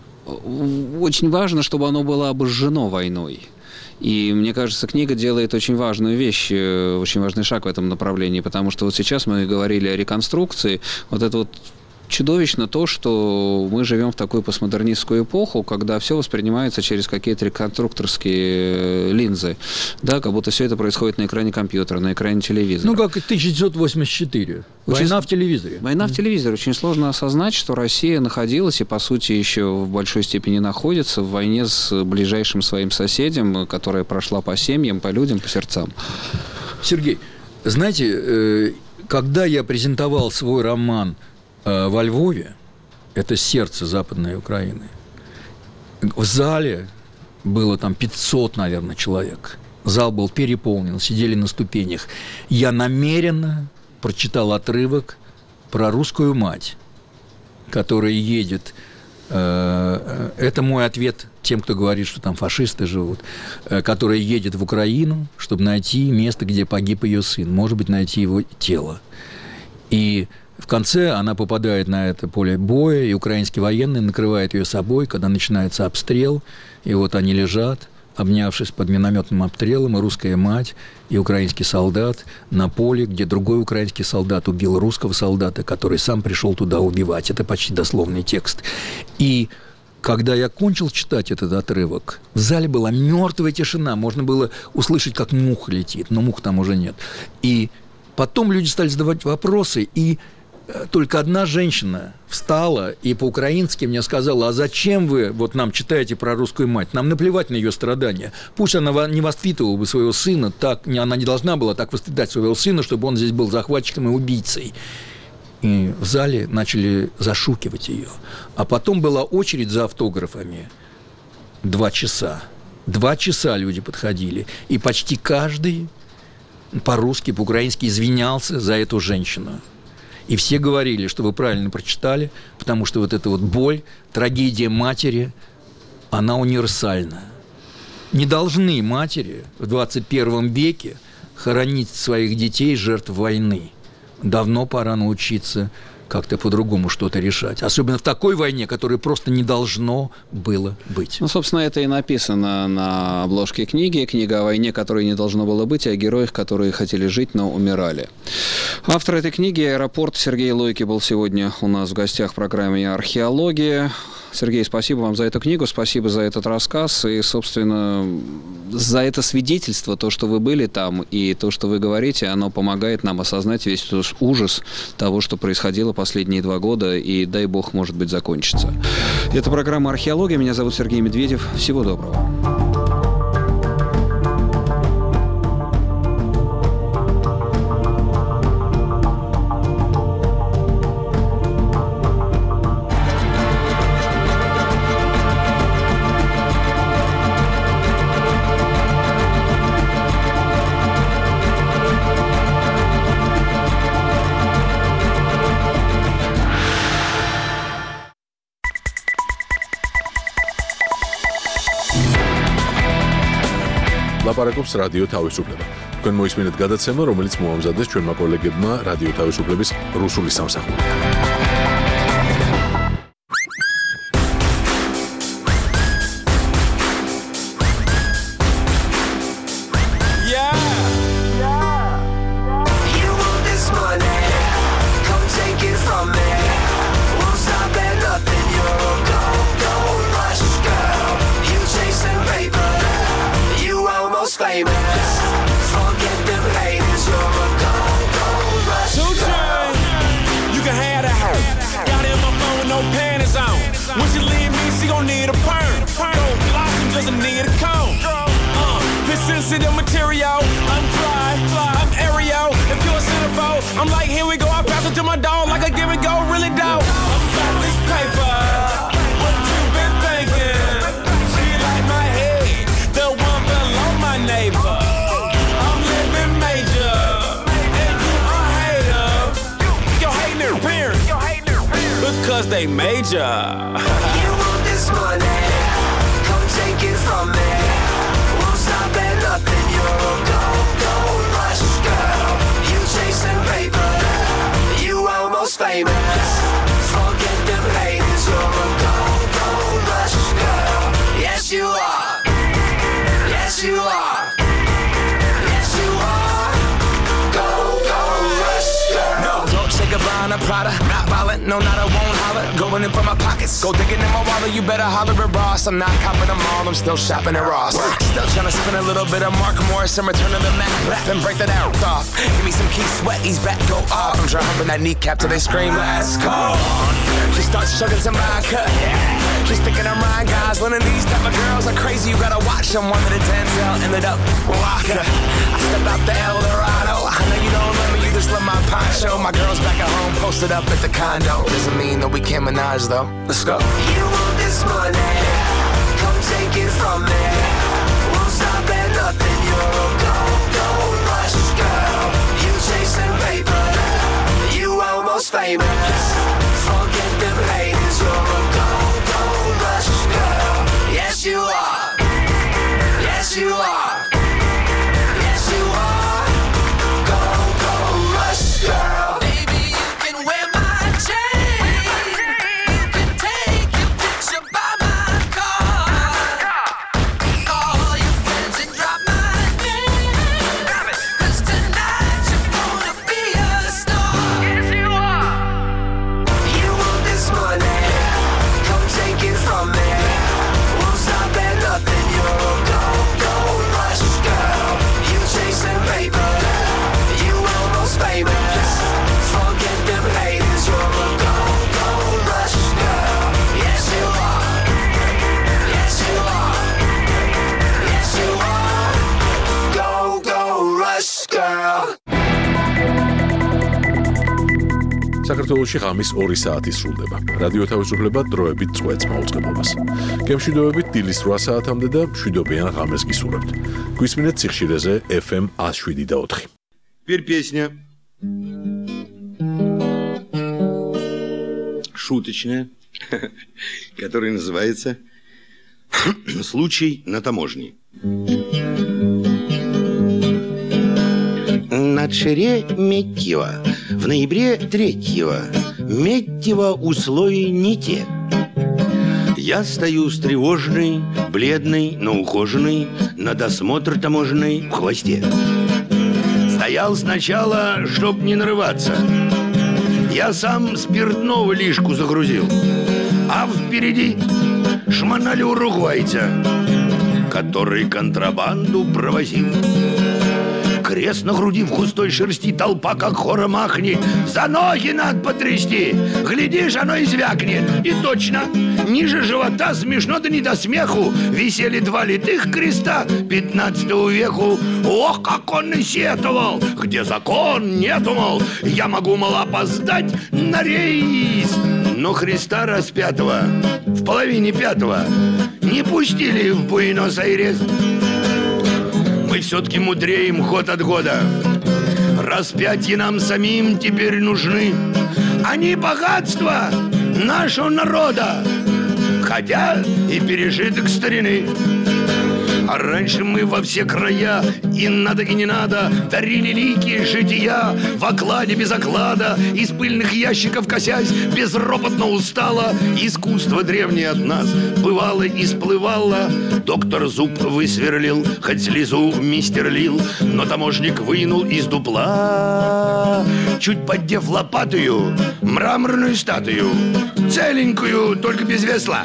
Очень важно, чтобы оно было обожжено войной. И мне кажется, книга делает очень важную вещь, очень важный шаг в этом направлении. Потому что вот сейчас мы говорили о реконструкции. Вот это вот... Чудовищно то, что мы живем в такую постмодернистскую эпоху, когда все воспринимается через какие-то реконструкторские линзы, да, как будто все это происходит на экране компьютера, на экране телевизора. Ну, как тысяча девятьсот восемьдесят четыре. Очень... Война в телевизоре. Война в телевизоре. Очень сложно осознать, что Россия находилась и, по сути, еще в большой степени находится в войне с ближайшим своим соседем, которая прошла по семьям, по людям, по сердцам. Сергей, знаете, когда я презентовал свой роман во Львове, это сердце Западной Украины, в зале было там пятьсот, наверное, человек. Зал был переполнен, сидели на ступенях. Я намеренно прочитал отрывок про русскую мать, которая едет. Это мой ответ тем, кто говорит, что там фашисты живут, которая едет в Украину, чтобы найти место, где погиб ее сын, может быть, найти его тело. И в конце она попадает на это поле боя, и украинские военные накрывают ее собой, когда начинается обстрел, и вот они лежат, обнявшись под минометным обстрелом, и русская мать, и украинский солдат на поле, где другой украинский солдат убил русского солдата, который сам пришел туда убивать. Это почти дословный текст. И когда я кончил читать этот отрывок, в зале была мертвая тишина, можно было услышать, как муха летит, но мух там уже нет. И потом люди стали задавать вопросы, и только одна женщина встала и по-украински мне сказала: а зачем вы вот нам читаете про русскую мать? Нам наплевать на ее страдания. Пусть она не воспитывала бы своего сына так, она не должна была так воспитать своего сына, чтобы он здесь был захватчиком и убийцей. И в зале начали зашукивать ее. А потом была очередь за автографами. Два часа. Два часа люди подходили. И почти каждый по-русски, по-украински извинялся за эту женщину. И все говорили, что вы правильно прочитали, потому что вот эта вот боль, трагедия матери, она универсальна. Не должны матери в двадцать первом веке хоронить своих детей жертв войны. Давно пора научиться как-то по-другому что-то решать. Особенно в такой войне, которой просто не должно было быть. Ну, собственно, это и написано на обложке книги. Книга о войне, которой не должно было быть, и о героях, которые хотели жить, но умирали. Автор этой книги «Аэропорт» Сергей Лойки был сегодня у нас в гостях в программе «Археология». Сергей, спасибо вам за эту книгу, спасибо за этот рассказ и, собственно, за это свидетельство, то, что вы были там, и то, что вы говорите, оно помогает нам осознать весь этот ужас того, что происходило последние два года, и, дай бог, может быть, закончится. Это программа «Археология». Меня зовут Сергей Медведев. Всего доброго. ლაპარაკობს რადიო თავისუფლება. თქვენ მოისმინეთ გადაცემა, რომელიც მოამზადეს ჩვენმა კოლეგებმა რადიო თავისუფლების რუსული სამსახურიდან. Sensitive material, I'm fly, fly, I'm aerial. If you're a centerfold, I'm like, here we go. I pass it to my dog like a give and go, really dope. I'm about this paper. What you been thinking? She like my head, the one below my neighbor. I'm living major, and you a hater. Yo, hating their parents, because they major. You want this money? Come take it from me. Prada, not violent, no, not I won't holler. Going in for my pockets, go digging in my wallet. You better holler at Ross. I'm not copping them all, I'm still shopping at Ross. Still trying to spin a little bit of Mark Morris and return to the Mac. Then break that out off. Give me some Keith Sweat, he's back, go off. I'm trying humping that kneecap till they scream, let's go. She starts chugging some vodka, yeah. She's thinking I'm Ryan Gosling, and these type of girls are crazy. You gotta watch them. One minute Denzel ended up Walker. I stepped out the Eldorado. I know you don't love me, you just love my poncho. My girl's back at home, posted up at the condo. Doesn't mean that we can't menage though. Let's go. You want this money? Come take it from me. Won't stop at nothing. You're a gold, gold rush girl. You chasing paper. You almost famous. Forget them haters. You're a gold, gold rush girl. Yes you are. Yes you are. Yes you are. Gold, gold rush girl. Baby, you can wear my chain. You can take your picture by my car. Call your friends and drop my name. 'Cause tonight you're gonna be a star. Yes you are. You want this money? Come take it from me. Won't stop at nothing. You're a gold, gold rush girl. You chasing paper. You almost famous. Forget them haters. You're a gold, gold rush girl. Yes you are. Yes you are. Yes you are. Gold, gold rush girl. საქართველოში ღამის ორი საათი სრულდება. რადიო თავისუფლება დროებით წვეთს მაუწყებლობას. გემშვიდობებით დილის რვა საათამდე და მშვიდობიან ღამეს გისურვებთ. გვისმინეთ სიხშირეზე эф эм one oh seven და four. Теперь песня шуточная, которая называется «Случай на таможне». На Шереметьево в ноябре третьего Медьево условия не те. Я стою встревоженный, бледный, но ухоженный, на досмотр таможенный в хвосте. Стоял сначала, чтоб не нарываться. Я сам спиртного лишку загрузил, а впереди шмонали уругвайца, который контрабанду провозил. Крест на груди в густой шерсти, толпа как хором ахнет. За ноги надо потрясти, глядишь, оно и звякнет. И точно, ниже живота смешно, да не до смеху, висели два литых креста пятнадцатого веку. Ох, как он и сетовал, где закон нету, мол, я могу, мол, опоздать на рейс. Но Христа распятого в половине пятого не пустили в Буэнос-Айрес. Мы все-таки мудреем год от года. Распятие нам самим теперь нужны. Они богатство нашего народа, хотя и пережиток старины. А раньше мы во все края, и надо, и не надо, дарили лики жития в окладе без оклада, из пыльных ящиков косясь, безропотно устало. Искусство древнее от нас бывало и сплывало. Доктор зуб высверлил, хоть слезу мистер лил, но таможник вынул из дупла, чуть поддев лопатою, мраморную статую, целенькую, только без весла.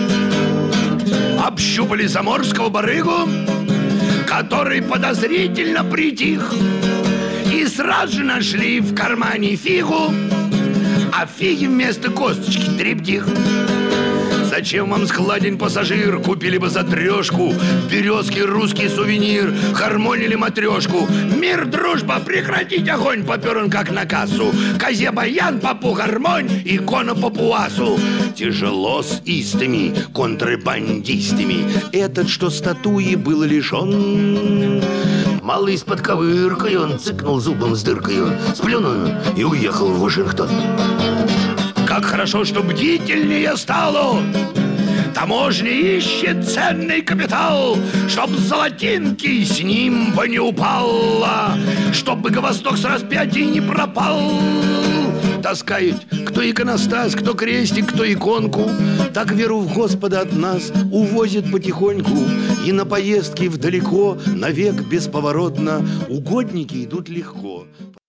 Общупали заморского барыгу, который подозрительно притих, и сразу же нашли в кармане фигу, а фиги вместо косточки трептих. Зачем вам складень пассажир? Купили бы за трешку березки русский сувенир, хармонили матрешку. Мир, дружба, прекратить огонь, попер он как на кассу. Козе баян, попу гармонь, икона папуасу. Тяжело с истыми контрабандистами этот, что статуи был лишен. Малый из-под ковыркой он цыкнул зубом с дыркою, сплюнул и уехал в Вашингтон. Как хорошо, что бдительнее стало. Таможня ищет ценный капитал, чтоб золотинки с ним бы не упало, чтоб Богобосток с распятий не пропал. Таскают кто иконостас, кто крестик, кто иконку. Так веру в Господа от нас увозят потихоньку. И на поездки вдалеко, навек бесповоротно, угодники идут легко.